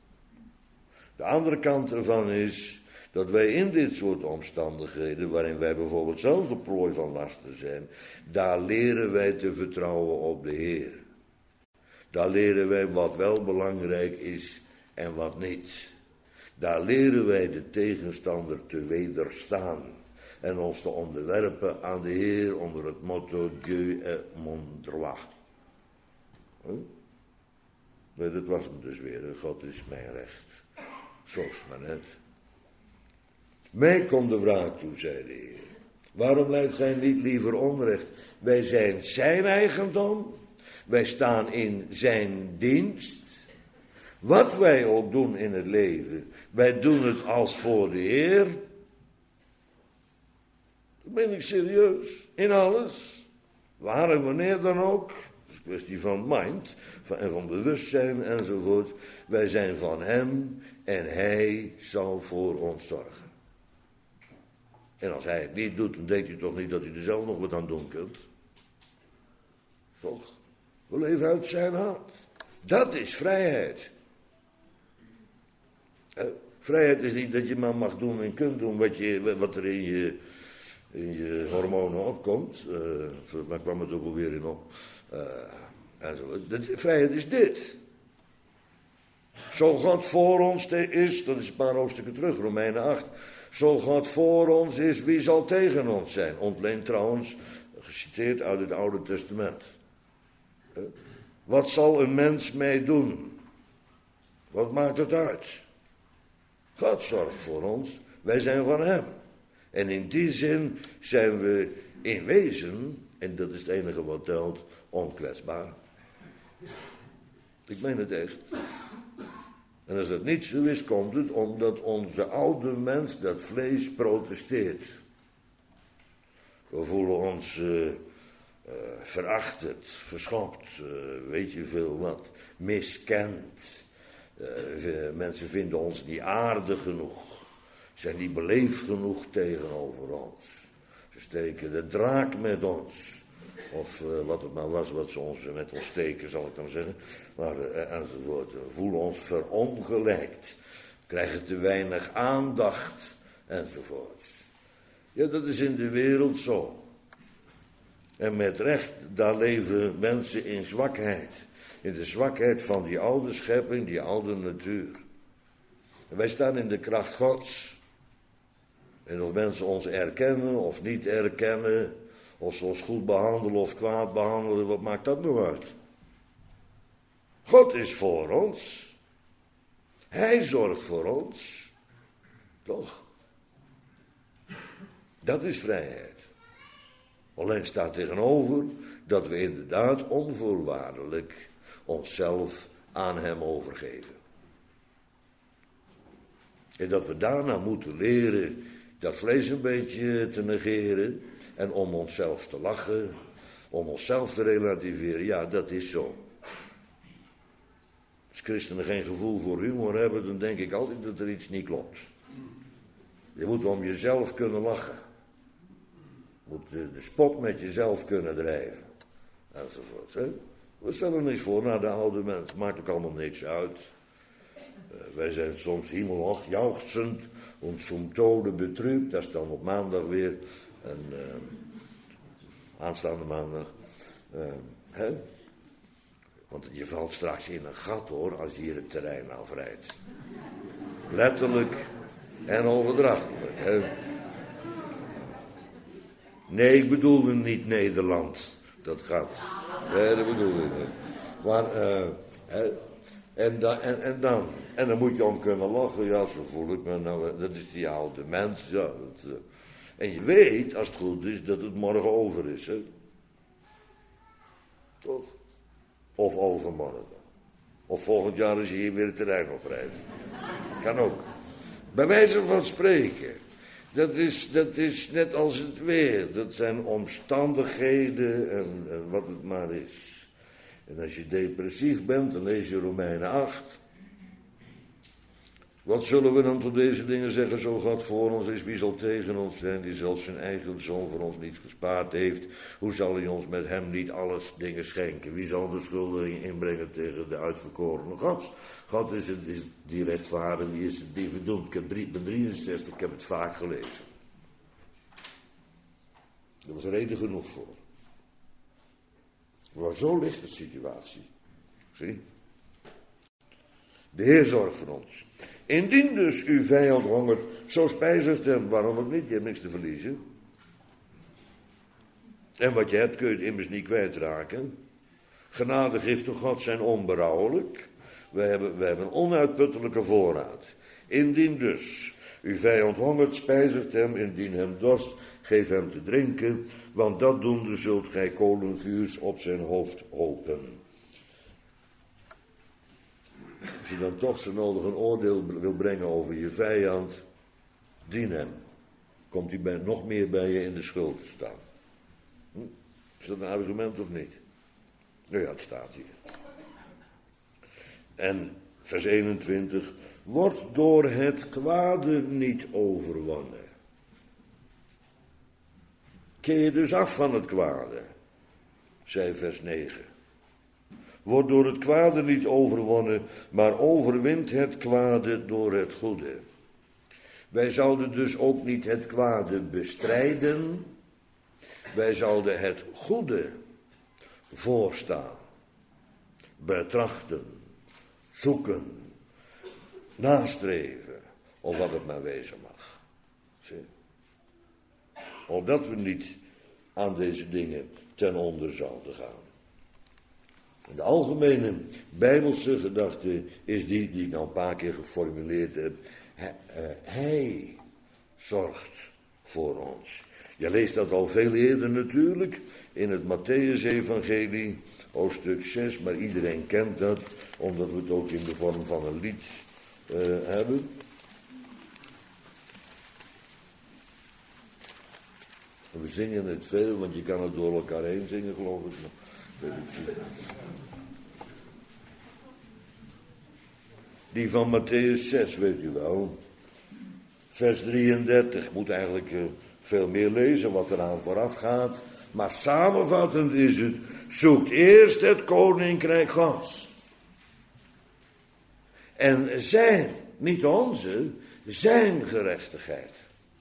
De andere kant ervan is dat wij in dit soort omstandigheden, waarin wij bijvoorbeeld zelf de prooi van lasten zijn, daar leren wij te vertrouwen op de Heer. Daar leren wij wat wel belangrijk is en wat niet. Daar leren wij de tegenstander te wederstaan en ons te onderwerpen aan de Heer onder het motto Dieu est mon droit. Huh? Nee, dat was hem dus weer. God is mijn recht. Zo is het maar net. Mij komt de wraak toe, zei de Heer. Waarom lijdt gij niet liever onrecht? Wij zijn zijn eigendom. Wij staan in zijn dienst. Wat wij ook doen in het leven, wij doen het als voor de Heer. Dat ben ik serieus. In alles. Waar en wanneer dan ook. Dat is een kwestie van mind van, en van bewustzijn enzovoort. Wij zijn van hem en hij zal voor ons zorgen. En als hij het niet doet, dan denkt u toch niet dat u er zelf nog wat aan doen kunt. Toch? We leven uit zijn hart. Dat is vrijheid. Uh, vrijheid is niet dat je maar mag doen en kunt doen wat, je, wat er in je, in je hormonen opkomt. Uh, daar kwam het ook alweer in op. Uh, en zo. De, vrijheid is dit. Zo God voor ons is, dat is een paar hoofdstukken terug, Romeinen acht. Zo God voor ons is, wie zal tegen ons zijn? Ontleend trouwens, geciteerd uit het Oude Testament. Uh, wat zal een mens mij doen? Wat maakt het uit? God zorgt voor ons, wij zijn van hem. En in die zin zijn we in wezen, en dat is het enige wat telt, onkwetsbaar. Ik meen het echt. En als dat niet zo is, komt het omdat onze oude mens, dat vlees, protesteert. We voelen ons uh, uh, verachterd, verschopt, uh, weet je veel wat, miskend. Uh, mensen vinden ons niet aardig genoeg, zijn niet beleefd genoeg tegenover ons. Ze steken de draak met ons. Of uh, wat het maar was, wat ze ons met ons steken, zal ik dan zeggen. Maar uh, enzovoort. We voelen ons verongelijkt. Krijgen te weinig aandacht. Enzovoort. Ja, dat is in de wereld zo. En met recht, daar leven mensen in zwakheid. In de zwakheid van die oude schepping, die oude natuur. En wij staan in de kracht Gods. En of mensen ons erkennen of niet erkennen, of ze ons goed behandelen of kwaad behandelen, wat maakt dat nou uit? God is voor ons. Hij zorgt voor ons. Toch? Dat is vrijheid. Alleen staat tegenover dat we inderdaad onvoorwaardelijk onszelf aan hem overgeven. En dat we daarna moeten leren dat vlees een beetje te negeren en om onszelf te lachen, om onszelf te relativeren. Ja, dat is zo. Als christenen geen gevoel voor humor hebben, dan denk ik altijd dat er iets niet klopt. Je moet om jezelf kunnen lachen. Je moet de, de spot met jezelf kunnen drijven. Enzovoort. Hè? We stellen niks voor naar de oude mens. Maakt ook allemaal niks uit. Uh, wij zijn soms hemelhoog jauchzend en zum Tode betrübt. Dat is dan op maandag weer. En, uh, aanstaande maandag. Uh, hè? Want je valt straks in een gat hoor, als je hier het terrein afrijdt. Letterlijk en overdrachtelijk. Hè? Nee, ik bedoelde niet Nederland. Dat gaat. Nee, dat bedoel ik niet. Maar, uh, hè, en, da, en, en dan. En dan moet je om kunnen lachen. Ja, zo voel ik me nou. Dat is die oude mens. Ja, dat, uh, en je weet, als het goed is, dat het morgen over is. Hè? Toch? Of overmorgen. Of volgend jaar als je hier weer het terrein oprijdt. Kan ook. Bij wijze van spreken. Dat is, dat is net als het weer. Dat zijn omstandigheden en, en wat het maar is. En als je depressief bent, dan lees je Romeinen acht. Wat zullen we dan tot deze dingen zeggen? Zo God voor ons is, wie zal tegen ons zijn, die zelfs zijn eigen zoon voor ons niet gespaard heeft? Hoe zal hij ons met hem niet alles dingen schenken? Wie zal beschuldiging inbrengen tegen de uitverkorene God? God is, het, is die rechtvaardige, die is het die verdoemd. Ik heb drie, ben drieënzestig, ik heb het vaak gelezen. Er was reden genoeg voor. Maar zo ligt de situatie. Zie? De Heer zorgt voor ons. Indien dus uw vijand hongert, zo spijzigt hem. Waarom ook niet? Je hebt niks te verliezen. En wat je hebt kun je het immers niet kwijtraken. Genadegiften God zijn onberouwelijk. We hebben, we hebben een onuitputtelijke voorraad. Indien dus uw vijand hongert, spijzigt hem. Indien hem dorst, geef hem te drinken. Want dat doende zult gij kolenvuurs op zijn hoofd hopen. Als je dan toch zo nodig een oordeel wil brengen over je vijand, dien hem. Komt hij bij, nog meer bij je in de schuld te staan. Hm? Is dat een argument of niet? Nou ja, het staat hier. En vers eenentwintig, wordt door het kwade niet overwonnen. Keer je dus af van het kwade, zei vers negen. wordt door het kwade niet overwonnen, maar overwint het kwade door het goede. Wij zouden dus ook niet het kwade bestrijden, wij zouden het goede voorstaan, betrachten, zoeken, nastreven, of wat het maar wezen mag. Zie? Opdat we niet aan deze dingen ten onder zouden gaan. De algemene Bijbelse gedachte is die die ik nou een paar keer geformuleerd heb. Hij, uh, hij zorgt voor ons. Je leest dat al veel eerder natuurlijk in het Mattheüs-evangelie, hoofdstuk zes, maar iedereen kent dat, omdat we het ook in de vorm van een lied uh, hebben. We zingen het veel, want je kan het door elkaar heen zingen, geloof ik. Weet ik niet. Die van Mattheüs zes, weet u wel. Vers drieëndertig, moet eigenlijk uh, veel meer lezen wat eraan vooraf gaat. Maar samenvattend is het, zoek eerst het koninkrijk Gods. En zijn, niet onze, zijn gerechtigheid.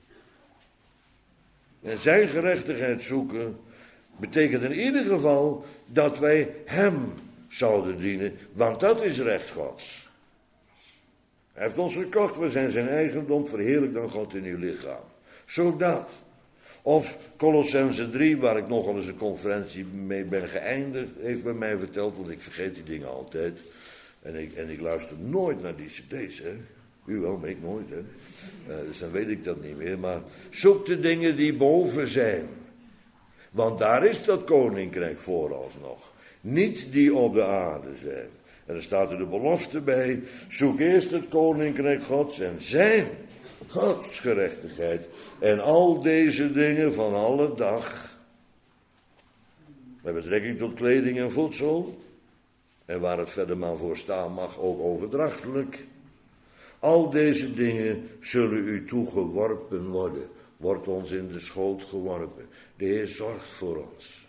En zijn gerechtigheid zoeken betekent in ieder geval dat wij hem zouden dienen, want dat is recht Gods. Hij heeft ons gekocht, we zijn zijn eigendom, verheerlijk dan God in uw lichaam. Zodat. Of Colossense drie, waar ik nogal eens een conferentie mee ben geëindigd, heeft bij mij verteld, want ik vergeet die dingen altijd. En ik, en ik luister nooit naar die cd's, hè. U wel, maar ik nooit, hè. Uh, dus dan weet ik dat niet meer. Maar zoek de dingen die boven zijn. Want daar is dat koninkrijk vooralsnog. Niet die op de aarde zijn. En er staat er de belofte bij. Zoek eerst het koninkrijk Gods en zijn Gods gerechtigheid. En al deze dingen van alle dag. Met betrekking tot kleding en voedsel. En waar het verder maar voor staan mag, ook overdrachtelijk. Al deze dingen zullen u toegeworpen worden. Wordt ons in de schoot geworpen. De Heer zorgt voor ons.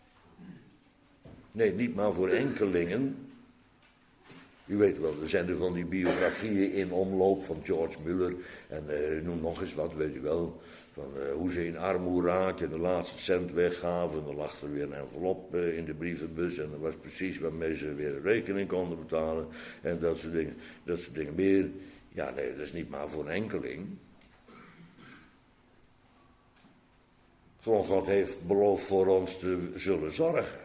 Nee, niet maar voor enkelingen. U weet wel, er zijn er van die biografieën in omloop van George Muller. En uh, noem nog eens wat, weet u wel. Van uh, hoe ze in armoede raakten en de laatste cent weggaven. En dan lag er weer een envelop uh, in de brievenbus. En dat was precies waarmee ze weer een rekening konden betalen. En dat soort dingen. Dat soort dingen meer. Ja, nee, dat is niet maar voor een enkeling. Gewoon God heeft beloofd voor ons te zullen zorgen.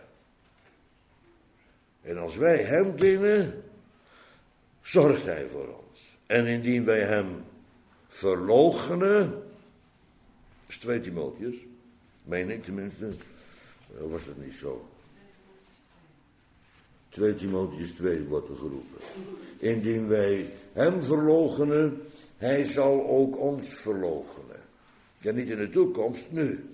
En als wij hem dienen, zorgt hij voor ons. En indien wij hem verloochenen, dat is twee Timotheus, meen ik tenminste, of was dat niet zo? twee Timotheus twee wordt er geroepen. Indien wij hem verloochenen, hij zal ook ons verloochenen. Ja, niet in de toekomst, nu.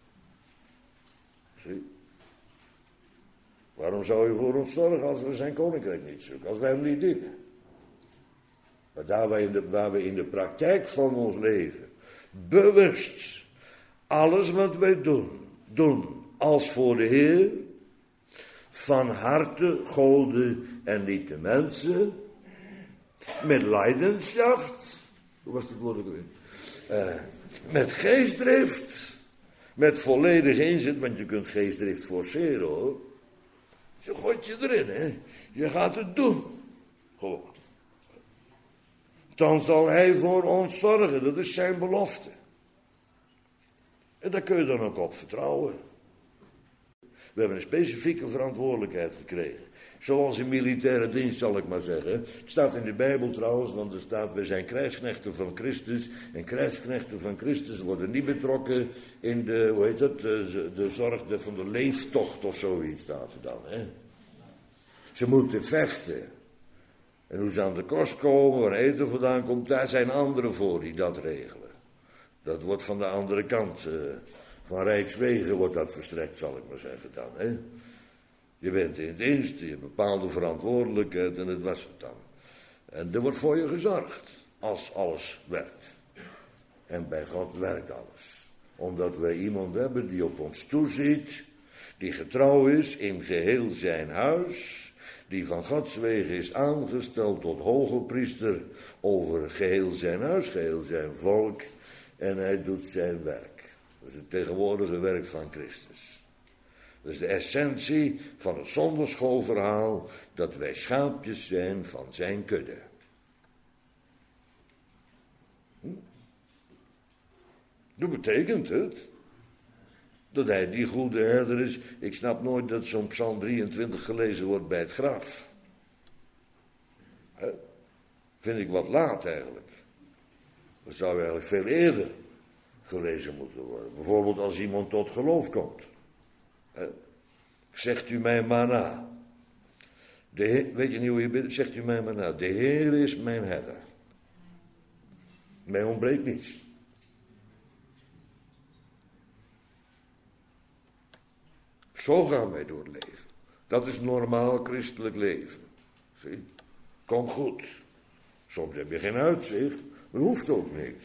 Zie? Waarom zou je voor ons zorgen als we zijn koninkrijk niet zoeken, als wij hem niet dienen? Maar daar waar, in de, waar we in de praktijk van ons leven bewust alles wat wij doen, doen als voor de Heer, van harte, goden en niet de mensen, met leidenschaft, hoe was het woord ook weer? Uh, met geestdrift, met volledig inzet, want je kunt geestdrift forceren hoor. Je gooit je erin, hè. Je gaat het doen. Gewoon. Dan zal hij voor ons zorgen, dat is zijn belofte. En daar kun je dan ook op vertrouwen. We hebben een specifieke verantwoordelijkheid gekregen. Zoals in militaire dienst, zal ik maar zeggen. Het staat in de Bijbel trouwens, want er staat, we zijn krijgsknechten van Christus. En krijgsknechten van Christus worden niet betrokken in de, hoe heet dat, de, de zorg de, van de leeftocht of zoiets staat er dan. Hè? Ze moeten vechten. En hoe ze aan de kost komen, waar eten vandaan komt, daar zijn anderen voor die dat regelen. Dat wordt van de andere kant, uh, van Rijkswegen wordt dat verstrekt, zal ik maar zeggen dan. Hè? Je bent in dienst, je hebt bepaalde verantwoordelijkheid en dat was het dan. En er wordt voor je gezorgd, als alles werkt. En bij God werkt alles. Omdat wij iemand hebben die op ons toeziet, die getrouw is in geheel zijn huis. die van Gods wegen is aangesteld tot hoge priester over geheel zijn huis, geheel zijn volk. En hij doet zijn werk. Dat is het tegenwoordige werk van Christus. Dat is de essentie van het zonderschoolverhaal, dat wij schaapjes zijn van zijn kudde. Hm? Dat betekent het dat hij die goede herder is. Ik snap nooit dat zo'n Psalm drieëntwintig gelezen wordt bij het graf. He? Vind ik wat laat eigenlijk. Dat zou eigenlijk veel eerder gelezen moeten worden. Bijvoorbeeld als iemand tot geloof komt. He? Zegt u mij maar na. De Heer, weet je niet hoe je bidt? Zegt u mij maar na. De Heer is mijn herder. Mij ontbreekt niets. Zo gaan wij door het leven. Dat is normaal christelijk leven. Zie? Komt goed. Soms heb je geen uitzicht. Dat hoeft ook niet.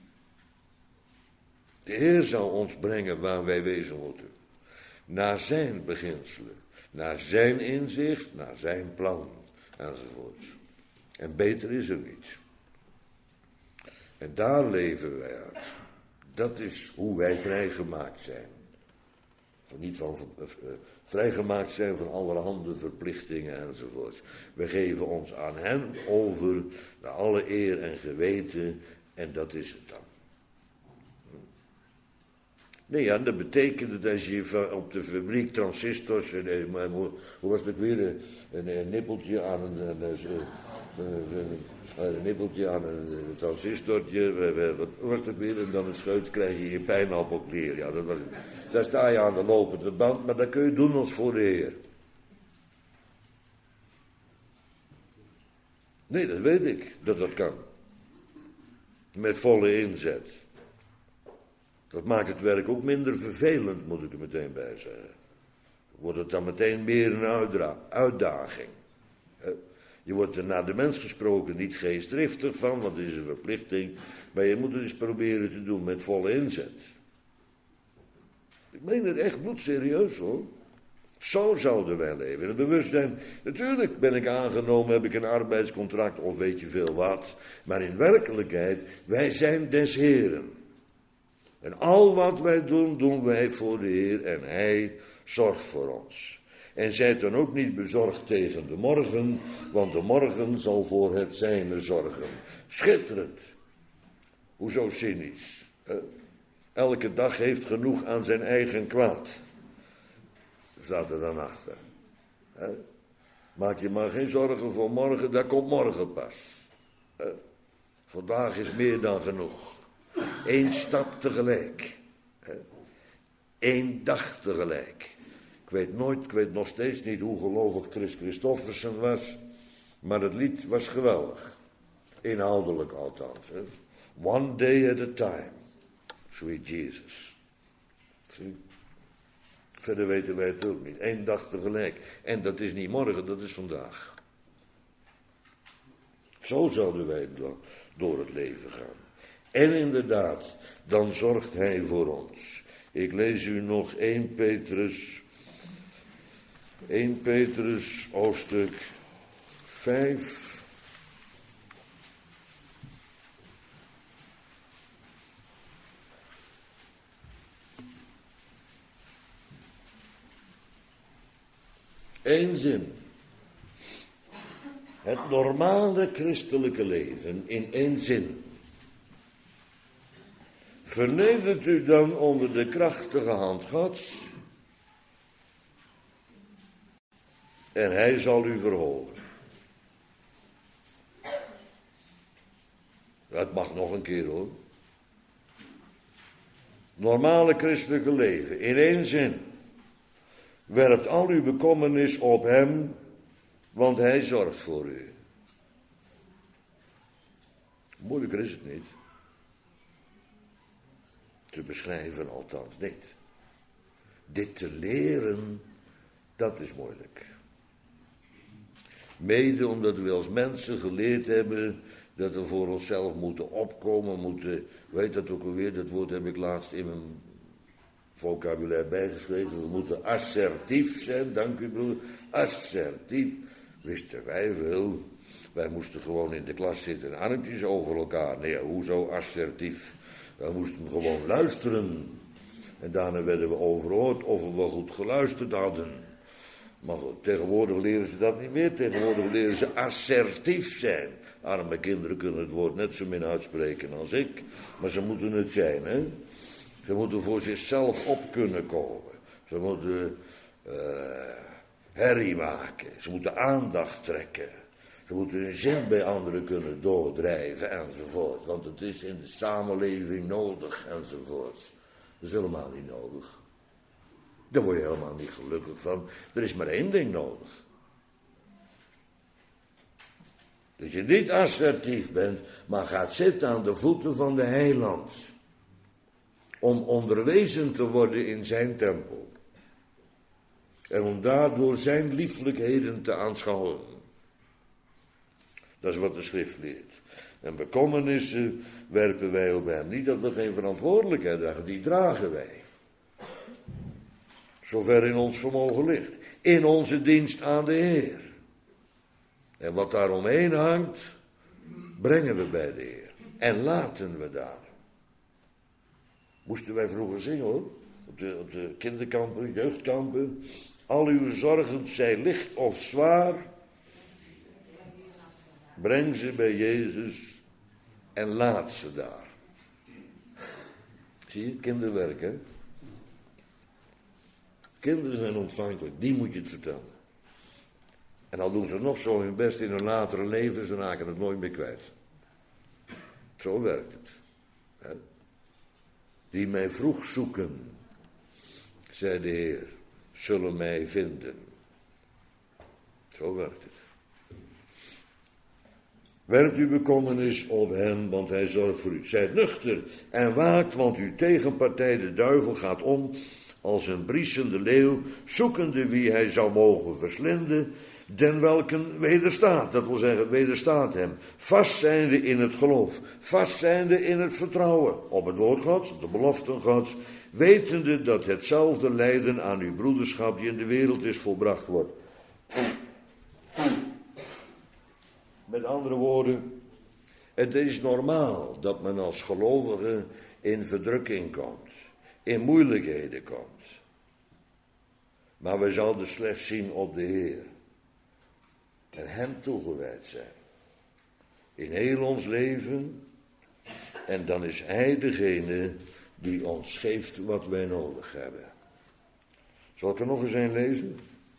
De Heer zal ons brengen waar wij wezen moeten. Naar zijn beginselen. Naar zijn inzicht. Naar zijn plan. Enzovoort. En beter is er niet. En daar leven wij uit. Dat is hoe wij vrijgemaakt zijn. Niet van uh, vrijgemaakt zijn van allerhande verplichtingen enzovoort. We geven ons aan hem over naar alle eer en geweten. En dat is het dan. Nee, ja, dat betekent dat als je op de fabriek transistors, en, maar, hoe was het ook weer, een, een nippeltje aan een, een, een, een nippeltje aan een, een transistortje, wat was het ook weer, en dan een scheut krijg je je pijnappelklier. Ja, dat was het. Daar sta je aan de lopende band, maar dat kun je doen als voor de Heer. Nee, dat weet ik, dat dat kan. Met volle inzet. Dat maakt het werk ook minder vervelend, moet ik er meteen bij zeggen. Wordt het dan meteen meer een uitdra- uitdaging. Je wordt er naar de mens gesproken niet geestdriftig van, want het is een verplichting. Maar je moet het eens proberen te doen met volle inzet. Ik meen het echt bloedserieus hoor. Zo zouden wij leven. Het bewustzijn, natuurlijk ben ik aangenomen, heb ik een arbeidscontract of weet je veel wat. Maar in werkelijkheid, wij zijn des Heren. En al wat wij doen, doen wij voor de Heer en Hij zorgt voor ons. En zijt dan ook niet bezorgd tegen de morgen, want de morgen zal voor het zijne zorgen. Schitterend. Hoezo cynisch? Eh? Elke dag heeft genoeg aan zijn eigen kwaad. Staat er dan achter. Eh? Maak je maar geen zorgen voor morgen, dat komt morgen pas. Eh? Vandaag is meer dan genoeg. Eén stap tegelijk. Eén dag tegelijk. Ik weet nooit, ik weet nog steeds niet hoe gelovig Chris Christoffersen was. Maar het lied was geweldig. Inhoudelijk althans. Hè. One day at a time. Sweet Jesus. Zie? Verder weten wij het ook niet. Eén dag tegelijk. En dat is niet morgen, dat is vandaag. Zo zouden wij door het leven gaan. En inderdaad, dan zorgt hij voor ons. Ik lees u nog Eerste Petrus, Eerste Petrus, hoofdstuk vijf. Eén zin. Het normale christelijke leven in één zin. Vernedert u dan onder de krachtige hand Gods en hij zal u verhogen. Dat mag nog een keer hoor. Normale christelijke leven, in één zin. Werpt al uw bekommernis op hem, want hij zorgt voor u. Moeilijker is het niet. Te beschrijven althans niet. Dit te leren, dat is moeilijk. Mede omdat we als mensen geleerd hebben dat we voor onszelf moeten opkomen, moeten, weet dat ook alweer, dat woord heb ik laatst in mijn vocabulaire bijgeschreven, we moeten assertief zijn, dank u broeder, assertief, Wisten wij veel. Wij moesten gewoon in de klas zitten, armpjes over elkaar. Nee, hoezo assertief? Wij moesten gewoon luisteren. En daarna werden we overhoord of we wel goed geluisterd hadden. Maar goed, tegenwoordig leren ze dat niet meer. Tegenwoordig leren ze assertief zijn. Arme kinderen kunnen het woord net zo min uitspreken als ik. Maar ze moeten het zijn, hè. Ze moeten voor zichzelf op kunnen komen. Ze moeten uh, herrie maken. Ze moeten aandacht trekken. Ze moeten hun zin bij anderen kunnen doordrijven enzovoort. Want het is in de samenleving nodig enzovoort. Dat is helemaal niet nodig. Daar word je helemaal niet gelukkig van. Er is maar één ding nodig. Dat je niet assertief bent, maar gaat zitten aan de voeten van de heiland. Om onderwezen te worden in zijn tempel. En om daardoor zijn lieflijkheden te aanschouwen. Dat is wat de schrift leert. En bekommernissen werpen wij op hem. Niet dat we geen verantwoordelijkheid dragen, die dragen wij. Zover in ons vermogen ligt. In onze dienst aan de Heer. En wat daar omheen hangt, brengen we bij de Heer. En laten we daar. Moesten wij vroeger zingen hoor. Op de, op de kinderkampen, jeugdkampen. Al uw zorgen, zij licht of zwaar. Breng ze bij Jezus en laat ze daar. Zie je, kinderwerk hè. Kinderen zijn ontvankelijk, die moet je het vertellen. En al doen ze nog zo hun best in hun latere leven, ze raken het nooit meer kwijt. Zo werkt het. Hè? Die mij vroeg zoeken, zei de Heer, zullen mij vinden. Zo werkt het. Werpt uw bekommernis op hem, want hij zorgt voor u. Zijt nuchter en waakt, want uw tegenpartij, de duivel, gaat om als een briesende leeuw, zoekende wie hij zou mogen verslinden, den welken wederstaat. Dat wil zeggen, wederstaat hem. Vastzijnde in het geloof, vastzijnde in het vertrouwen op het woord Gods, op de beloften Gods, wetende dat hetzelfde lijden aan uw broederschap die in de wereld is volbracht wordt. Met andere woorden, het is normaal dat men als gelovige in verdrukking komt, in moeilijkheden komt. Maar wij zouden slechts zien op de Heer en hem toegewijd zijn. In heel ons leven, en dan is hij degene die ons geeft wat wij nodig hebben. Zal ik er nog eens een lezen?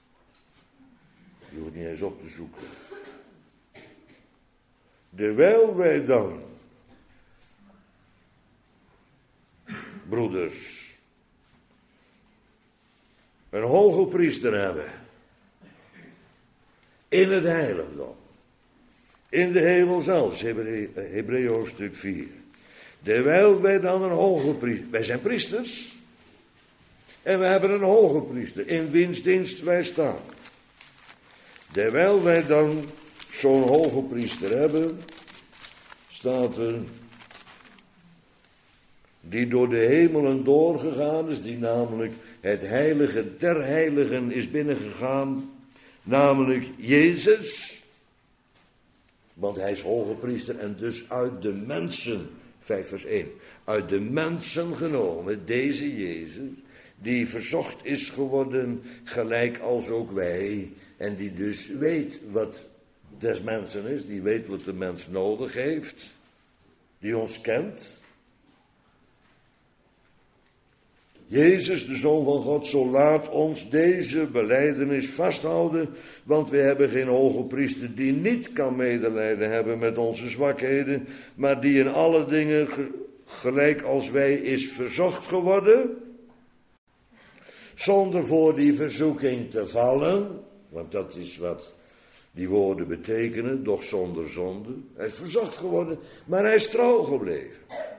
Je hoeft niet eens op te zoeken. Terwijl wij dan, broeders, een hoge priester hebben, in het heiligdom, in de hemel zelfs, Hebreeën hoofdstuk vier. Terwijl wij dan een hoge priester, wij zijn priesters, en we hebben een hoge priester, in wiens dienst wij staan. Terwijl wij dan zo'n hoge priester hebben, staat er, die door de hemelen doorgegaan is, die namelijk het heilige der heiligen is binnengegaan, namelijk Jezus, want hij is hoge priester en dus uit de mensen, vijf vers één, uit de mensen genomen, deze Jezus, die verzocht is geworden, gelijk als ook wij, en die dus weet wat des mensen is, die weet wat de mens nodig heeft, die ons kent. Jezus, de Zoon van God, zo laat ons deze belijdenis vasthouden, want we hebben geen hoge priester die niet kan medelijden hebben met onze zwakheden, maar die in alle dingen gelijk als wij is verzocht geworden, zonder voor die verzoeking te vallen, want dat is wat die woorden betekenen, doch zonder zonde. Hij is verzocht geworden, maar hij is trouw gebleven.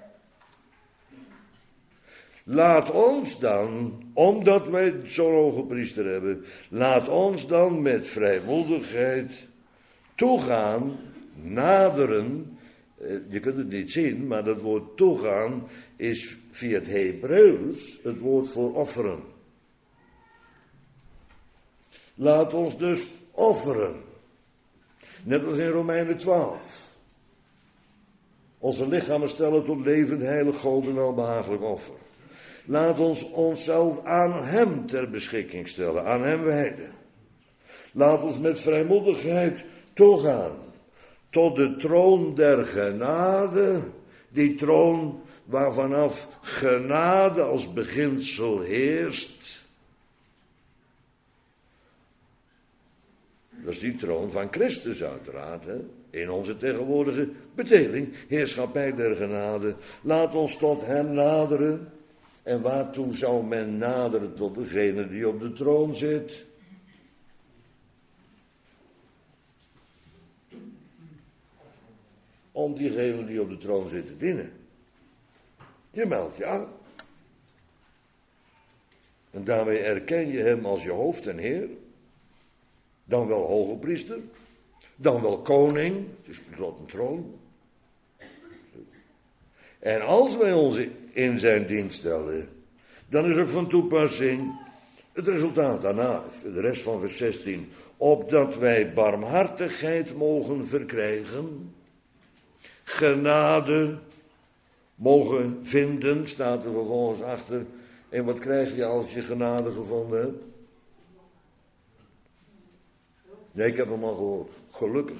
Laat ons dan, omdat wij zo'n hoge priester hebben, laat ons dan met vrijmoedigheid toegaan, naderen. Je kunt het niet zien, maar dat woord toegaan is via het Hebreeuws het woord voor offeren. Laat ons dus offeren. Net als in Romeinen twaalf. Onze lichamen stellen tot levend, heilig, God en welbehagelijk offer. Laat ons onszelf aan hem ter beschikking stellen, aan hem wijden. Laat ons met vrijmoedigheid toegaan tot de troon der genade, die troon waarvanaf genade als beginsel heerst. Dat is die troon van Christus uiteraard, hè? In onze tegenwoordige bedeling, heerschappij der genade. Laat ons tot hem naderen. En waartoe zou men naderen tot degene die op de troon zit? Om diegene die op de troon zit te dienen. Je meldt je aan. En daarmee erken je hem als je hoofd en heer. Dan wel hoge priester. Dan wel koning. Het is tot een troon. En als wij ons in zijn dienst stellen, dan is ook van toepassing het resultaat daarna, de rest van vers zestien, opdat wij barmhartigheid mogen verkrijgen, genade mogen vinden, staat er vervolgens achter. En wat krijg je als je genade gevonden hebt? Nee, ik heb hem al gehoord. Gelukkig.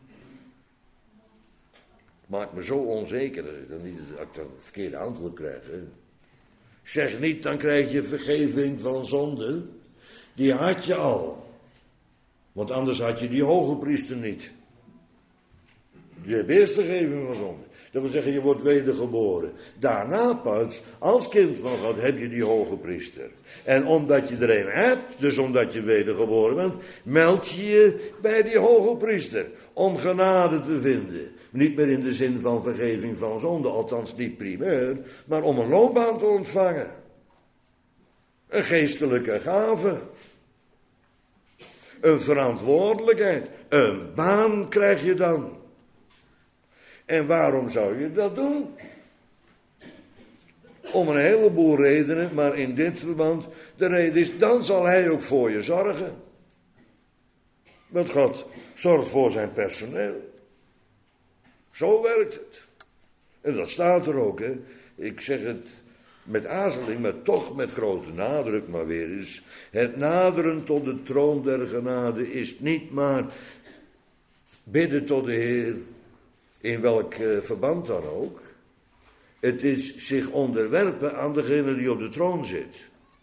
Maakt me zo onzeker dat ik dan, niet, dat ik dan het verkeerde antwoord krijg. Hè. Zeg niet, dan krijg je vergeving van zonde. Die had je al. Want anders had je die hoge priester niet. Je hebt eerst vergeving van zonde. Dat wil zeggen, je wordt wedergeboren. Daarna pas, als kind van God, heb je die hoge priester. En omdat je er een hebt, dus omdat je wedergeboren bent, meld je je bij die hoge priester. Om genade te vinden. Niet meer in de zin van vergeving van zonde, althans niet primair, maar om een loopbaan te ontvangen. Een geestelijke gave. Een verantwoordelijkheid. Een baan krijg je dan. En waarom zou je dat doen? Om een heleboel redenen, maar in dit verband, de reden is, dan zal hij ook voor je zorgen. Want God zorgt voor zijn personeel. Zo werkt het. En dat staat er ook, hè. Ik zeg het met aarzeling, maar toch met grote nadruk maar weer eens. Het naderen tot de troon der genade is niet maar bidden tot de Heer, in welk uh, verband dan ook. Het is zich onderwerpen aan degene die op de troon zit.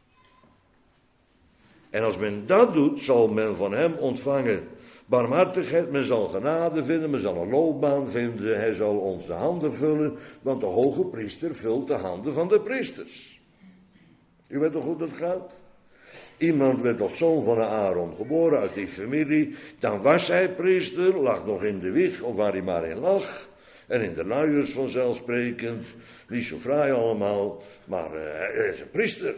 En als men dat doet, zal men van hem ontvangen barmhartigheid, men zal genade vinden, men zal een loopbaan vinden, hij zal ons de handen vullen, want de hoge priester vult de handen van de priesters. U weet toch hoe dat gaat? Iemand werd als zoon van Aaron geboren uit die familie, dan was hij priester, lag nog in de wieg of waar hij maar in lag, en in de luiers vanzelfsprekend, niet zo fraai allemaal, maar uh, hij is een priester.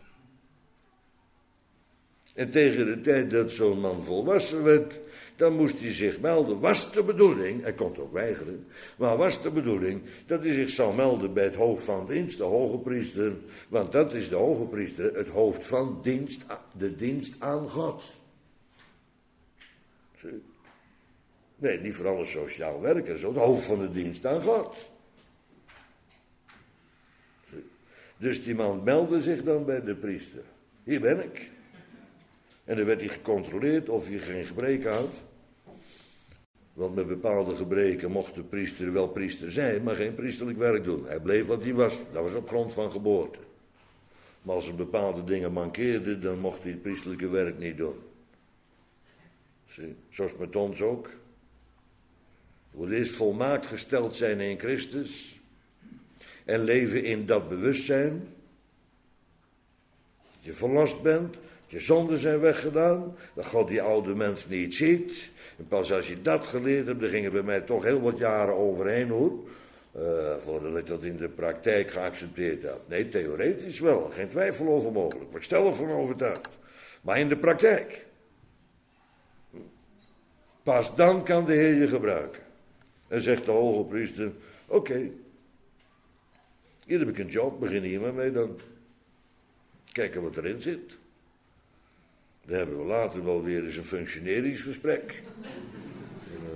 En tegen de tijd dat zo'n man volwassen werd, dan moest hij zich melden. Was de bedoeling, hij kon het ook weigeren, maar was de bedoeling dat hij zich zou melden bij het hoofd van dienst, de hoge priester. Want dat is de hoge priester, het hoofd van dienst, de dienst aan God. Zie? Nee, niet voor alle sociaal werkers, zo, het hoofd van de dienst aan God. Zie? Dus die man meldde zich dan bij de priester. Hier ben ik. En dan werd hij gecontroleerd of hij geen gebreken had. Want met bepaalde gebreken mocht de priester wel priester zijn, maar geen priesterlijk werk doen. Hij bleef wat hij was. Dat was op grond van geboorte. Maar als er bepaalde dingen mankeerden, dan mocht hij het priesterlijke werk niet doen. Zie, zoals met ons ook. We moeten eerst volmaakt gesteld zijn in Christus. En leven in dat bewustzijn. Dat je verlost bent. Je zonden zijn weggedaan, dat God die oude mens niet ziet. En pas als je dat geleerd hebt, dan gingen bij mij toch heel wat jaren overheen hoor. Uh, voordat ik dat in de praktijk geaccepteerd had. Nee, theoretisch wel, geen twijfel over mogelijk. Maar ik stel ervan overtuigd. Maar in de praktijk. Pas dan kan de Heer je gebruiken. En zegt de hoge priester, oké. Okay, hier heb ik een job, begin hier maar mee dan. Kijken wat erin zit. Dan hebben we later wel weer eens een functioneringsgesprek. En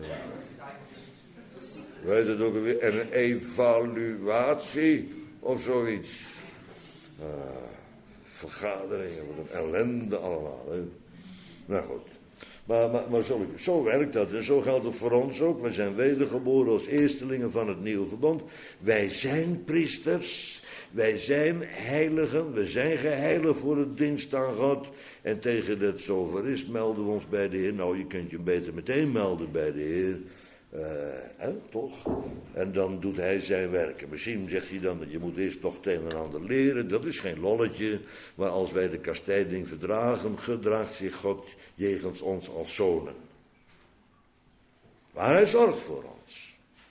Weet het ook alweer? En een evaluatie of zoiets. Uh, vergaderingen, wat een ellende allemaal. Hè? Nou goed. Maar, maar, maar zo, zo werkt dat. En zo geldt het voor ons ook. We zijn wedergeboren als eerstelingen van het nieuwe verbond. Wij zijn priesters. Wij zijn heiligen. We zijn geheiligd voor het dienst aan God. En tegen dat het zover is, melden we ons bij de Heer. Nou, je kunt je beter meteen melden bij de Heer. Uh, hè, toch? En dan doet hij zijn werken. Misschien zegt hij dan dat je moet eerst toch het een en ander leren. Dat is geen lolletje. Maar als wij de kastijding verdragen, gedraagt zich God jegens ons als zonen. Maar hij zorgt voor ons.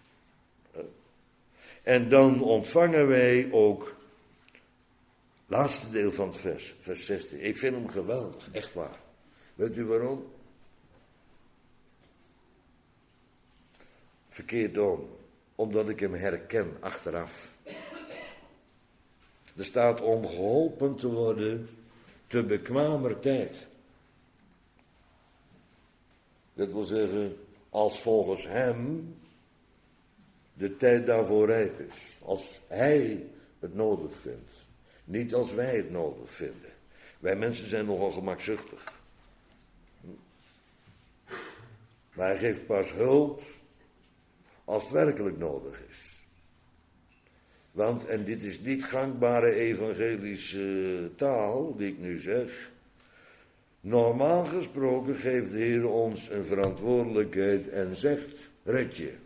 En dan ontvangen wij ook, laatste deel van het vers, vers zestien. Ik vind hem geweldig, echt waar. Weet u waarom? Verkeerd om, omdat ik hem herken achteraf. Er staat om geholpen te worden te bekwamer tijd. Dat wil zeggen, als volgens hem de tijd daarvoor rijp is. Als hij het nodig vindt. Niet als wij het nodig vinden. Wij mensen zijn nogal gemakzuchtig. Maar hij geeft pas hulp als het werkelijk nodig is. Want, en dit is niet gangbare evangelische taal die ik nu zeg. Normaal gesproken geeft de Heer ons een verantwoordelijkheid en zegt, red je.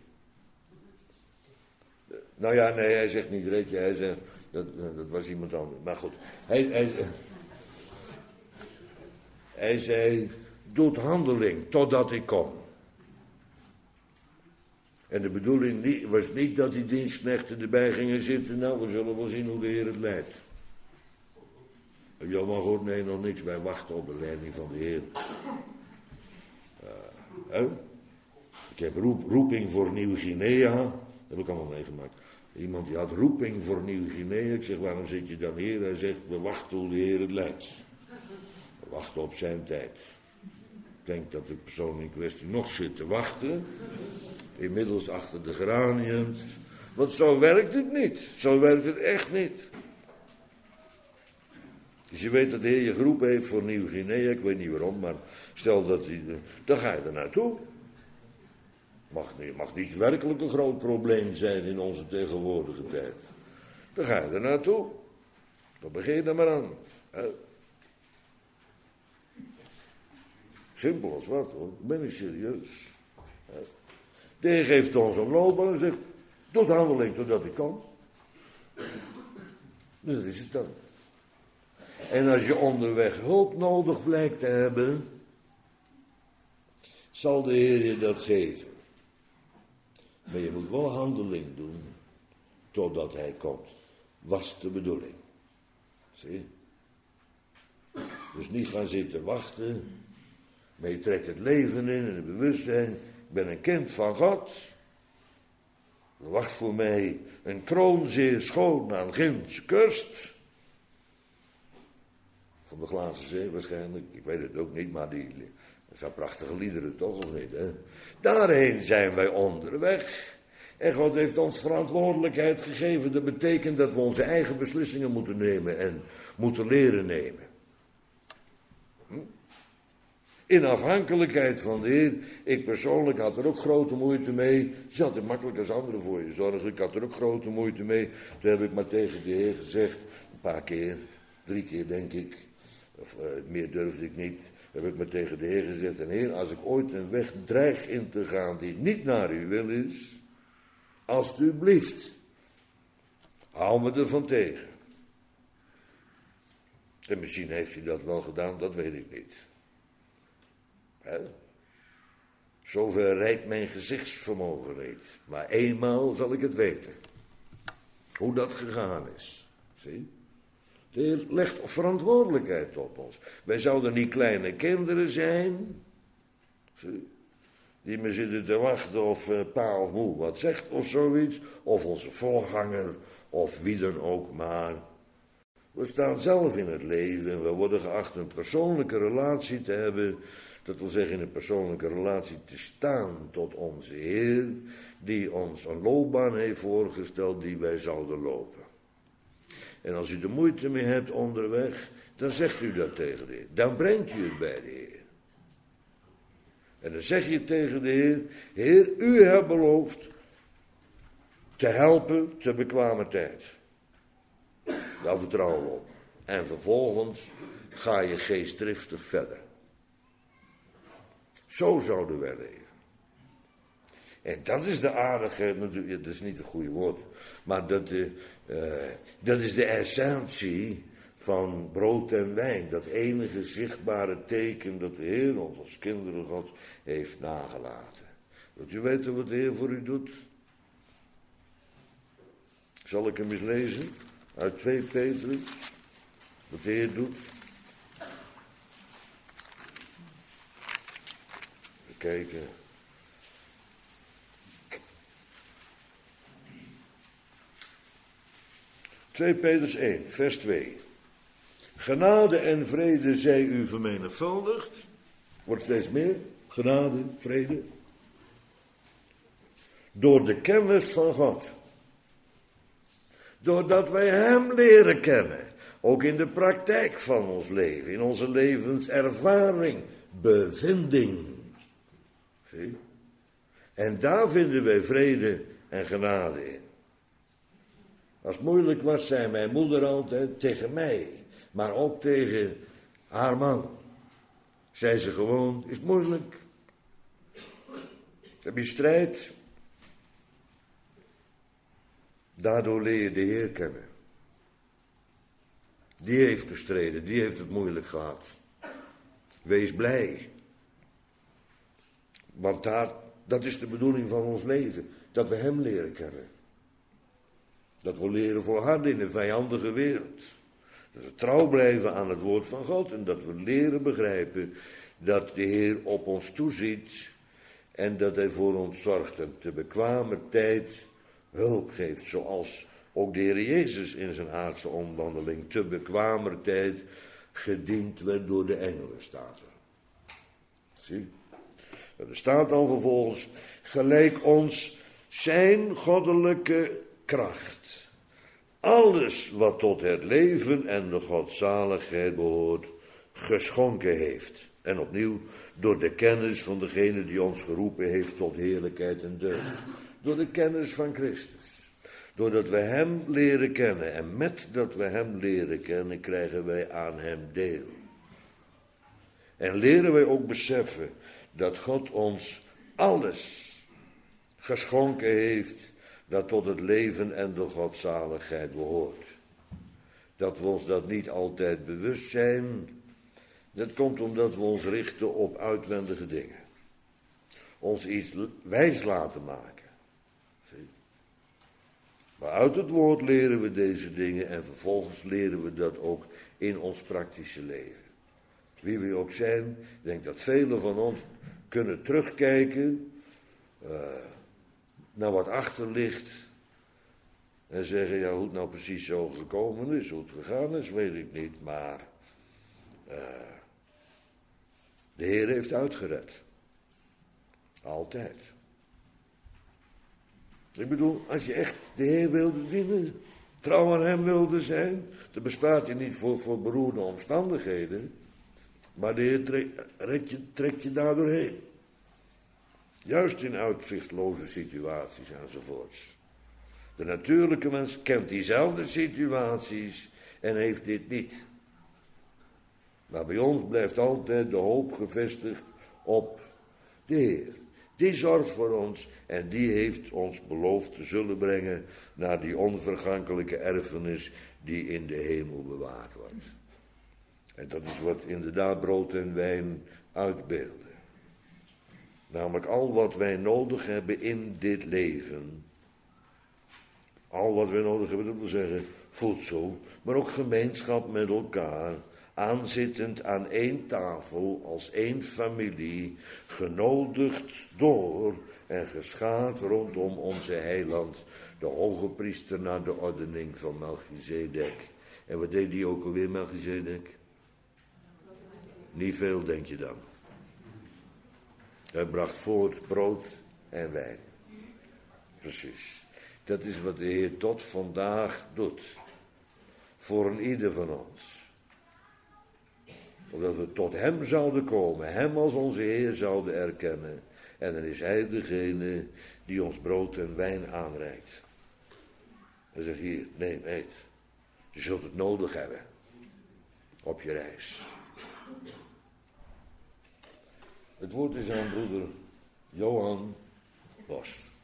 Nou ja, nee, hij zegt niet red je, hij zegt, dat, dat was iemand anders. Maar goed, hij, hij, hij zei, doet handeling totdat ik kom. En de bedoeling was niet dat die dienstknechten erbij gingen zitten. Nou, we zullen wel zien hoe de Heer het leidt. Ja, maar goed, nee, nog niks. Wij wachten op de leiding van de Heer. Uh, hè? Ik heb roep, roeping voor Nieuw-Guinea. Dat heb ik allemaal meegemaakt. Iemand die had roeping voor Nieuw-Guinea. Ik zeg, waarom zit je dan hier? Hij zegt, we wachten hoe de Heer het leidt. We wachten op zijn tijd. Ik denk dat de persoon in kwestie nog zit te wachten. Inmiddels achter de geraniums. Want zo werkt het niet. Zo werkt het echt niet. Dus je weet dat de Heer je geroepen heeft voor Nieuw-Guinea. Ik weet niet waarom, maar stel dat hij... Dan ga je er naartoe. Mag niet, mag niet werkelijk een groot probleem zijn in onze tegenwoordige tijd. Dan ga je er naartoe. Dan begin je er maar aan. Hè? Simpel als wat hoor. Ben ik serieus. Hè? De Heer geeft ons een loopbaan en zegt, doe de handeling totdat ik kom. Dus dat is het dan. En als je onderweg hulp nodig blijkt te hebben, zal de Heer je dat geven. Maar je moet wel handeling doen, totdat hij komt. Was de bedoeling. Zie? Dus niet gaan zitten wachten, maar je trekt het leven in en het bewustzijn. Ik ben een kind van God. Er wacht voor mij een kroon zeer schoon aan Gindse kust. Van de Glazen Zee waarschijnlijk. Ik weet het ook niet, maar die, dat zijn prachtige liederen toch, of niet? Hè? Daarheen zijn wij onderweg. En God heeft ons verantwoordelijkheid gegeven. Dat betekent dat we onze eigen beslissingen moeten nemen en moeten leren nemen. Hm? In afhankelijkheid van de Heer. Ik persoonlijk had er ook grote moeite mee. Het is altijd makkelijk als anderen voor je zorgen. Ik had er ook grote moeite mee. Toen heb ik maar tegen de Heer gezegd. Een paar keer. Drie keer denk ik. Of uh, meer durfde ik niet. Heb ik maar tegen de Heer gezegd. En Heer, als ik ooit een weg dreig in te gaan die niet naar uw wil is. Alsjeblieft. Hou me ervan tegen. En misschien heeft hij dat wel gedaan. Dat weet ik niet. He? Zover reikt mijn gezichtsvermogen niet. Maar eenmaal zal ik het weten. Hoe dat gegaan is. Zie? De Heer legt verantwoordelijkheid op ons. Wij zouden niet kleine kinderen zijn. Zie? Die me zitten te wachten of uh, pa of moe wat zegt of zoiets. Of onze voorganger of wie dan ook maar. We staan zelf in het leven en we worden geacht een persoonlijke relatie te hebben. Dat wil zeggen in een persoonlijke relatie te staan tot onze Heer, die ons een loopbaan heeft voorgesteld die wij zouden lopen. En als u er moeite mee hebt onderweg, dan zegt u dat tegen de Heer. Dan brengt u het bij de Heer. En dan zeg je tegen de Heer, Heer, u hebt beloofd te helpen te bekwame tijd. Daar vertrouwen we op. En vervolgens ga je geestdriftig verder. Zo zouden wij leven. En dat is de aardige, natuurlijk, dat is niet het goede woord, maar dat, uh, dat is de essentie van brood en wijn. Dat enige zichtbare teken dat de Heer ons als kinderen Gods heeft nagelaten. Wilt u weten wat de Heer voor u doet? Zal ik hem eens lezen? Uit twee Petrus. Wat de Heer doet. Even kijken. twee Petrus één, vers twee. Genade en vrede zij u vermenigvuldigd. Wordt steeds meer. Genade, vrede. Door de kennis van God. Doordat wij hem leren kennen. Ook in de praktijk van ons leven. In onze levenservaring. Bevinding. Zie? En daar vinden wij vrede en genade in. Als het moeilijk was, zei mijn moeder altijd tegen mij. Maar ook tegen haar man. Zei ze gewoon, is het moeilijk? Heb je strijd? Daardoor leer je de Heer kennen. Die heeft gestreden, die heeft het moeilijk gehad. Wees blij. Want daar, dat is de bedoeling van ons leven. Dat we hem leren kennen. Dat we leren volharden in een vijandige wereld. Dat we trouw blijven aan het woord van God. En dat we leren begrijpen dat de Heer op ons toeziet. En dat hij voor ons zorgt en te bekwame tijd hulp geeft. Zoals ook de Heer Jezus in zijn aardse omwandeling te bekwamer tijd gediend werd door de engelen, staat er. Zie? Er staat dan vervolgens, gelijk ons zijn goddelijke kracht. Alles wat tot het leven en de godzaligheid behoort, geschonken heeft. En opnieuw, door de kennis van degene die ons geroepen heeft tot heerlijkheid en deugd. Door de kennis van Christus. Doordat we hem leren kennen. En met dat we hem leren kennen, krijgen wij aan hem deel. En leren wij ook beseffen dat God ons alles geschonken heeft dat tot het leven en de godzaligheid behoort. Dat we ons dat niet altijd bewust zijn, dat komt omdat we ons richten op uitwendige dingen. Ons iets wijs laten maken. Zie? Maar uit het woord leren we deze dingen en vervolgens leren we dat ook in ons praktische leven. Wie we ook zijn, ik denk dat velen van ons kunnen terugkijken uh, naar wat achter ligt en zeggen, ja, hoe het nou precies zo gekomen is, hoe het gegaan is, weet ik niet, maar uh, de Heer heeft uitgered. Altijd. Ik bedoel, als je echt de Heer wilde dienen, trouw aan hem wilde zijn, dan bespaart je niet voor, voor beroerde omstandigheden, maar de Heer trekt, trekt, je, trekt je daar doorheen. Juist in uitzichtloze situaties enzovoorts. De natuurlijke mens kent diezelfde situaties en heeft dit niet. Maar bij ons blijft altijd de hoop gevestigd op de Heer. Die zorgt voor ons en die heeft ons beloofd te zullen brengen naar die onvergankelijke erfenis die in de hemel bewaard wordt. En dat is wat inderdaad brood en wijn uitbeelden. Namelijk al wat wij nodig hebben in dit leven. Al wat wij nodig hebben, dat wil zeggen voedsel, maar ook gemeenschap met elkaar. Aanzittend aan één tafel als één familie, genodigd door en geschaard rondom onze heiland, de hoge priester naar de ordening van Melchizedek. En wat deed hij ook alweer, Melchizedek? Niet veel, denk je dan. Hij bracht voort brood en wijn. Precies. Dat is wat de Heer tot vandaag doet. Voor een ieder van ons. Omdat we tot hem zouden komen. Hem als onze Heer zouden erkennen. En dan is hij degene die ons brood en wijn aanreikt. Hij zegt hier, neem, eet. Je zult het nodig hebben. Op je reis. Het woord is aan broeder Johan Bos.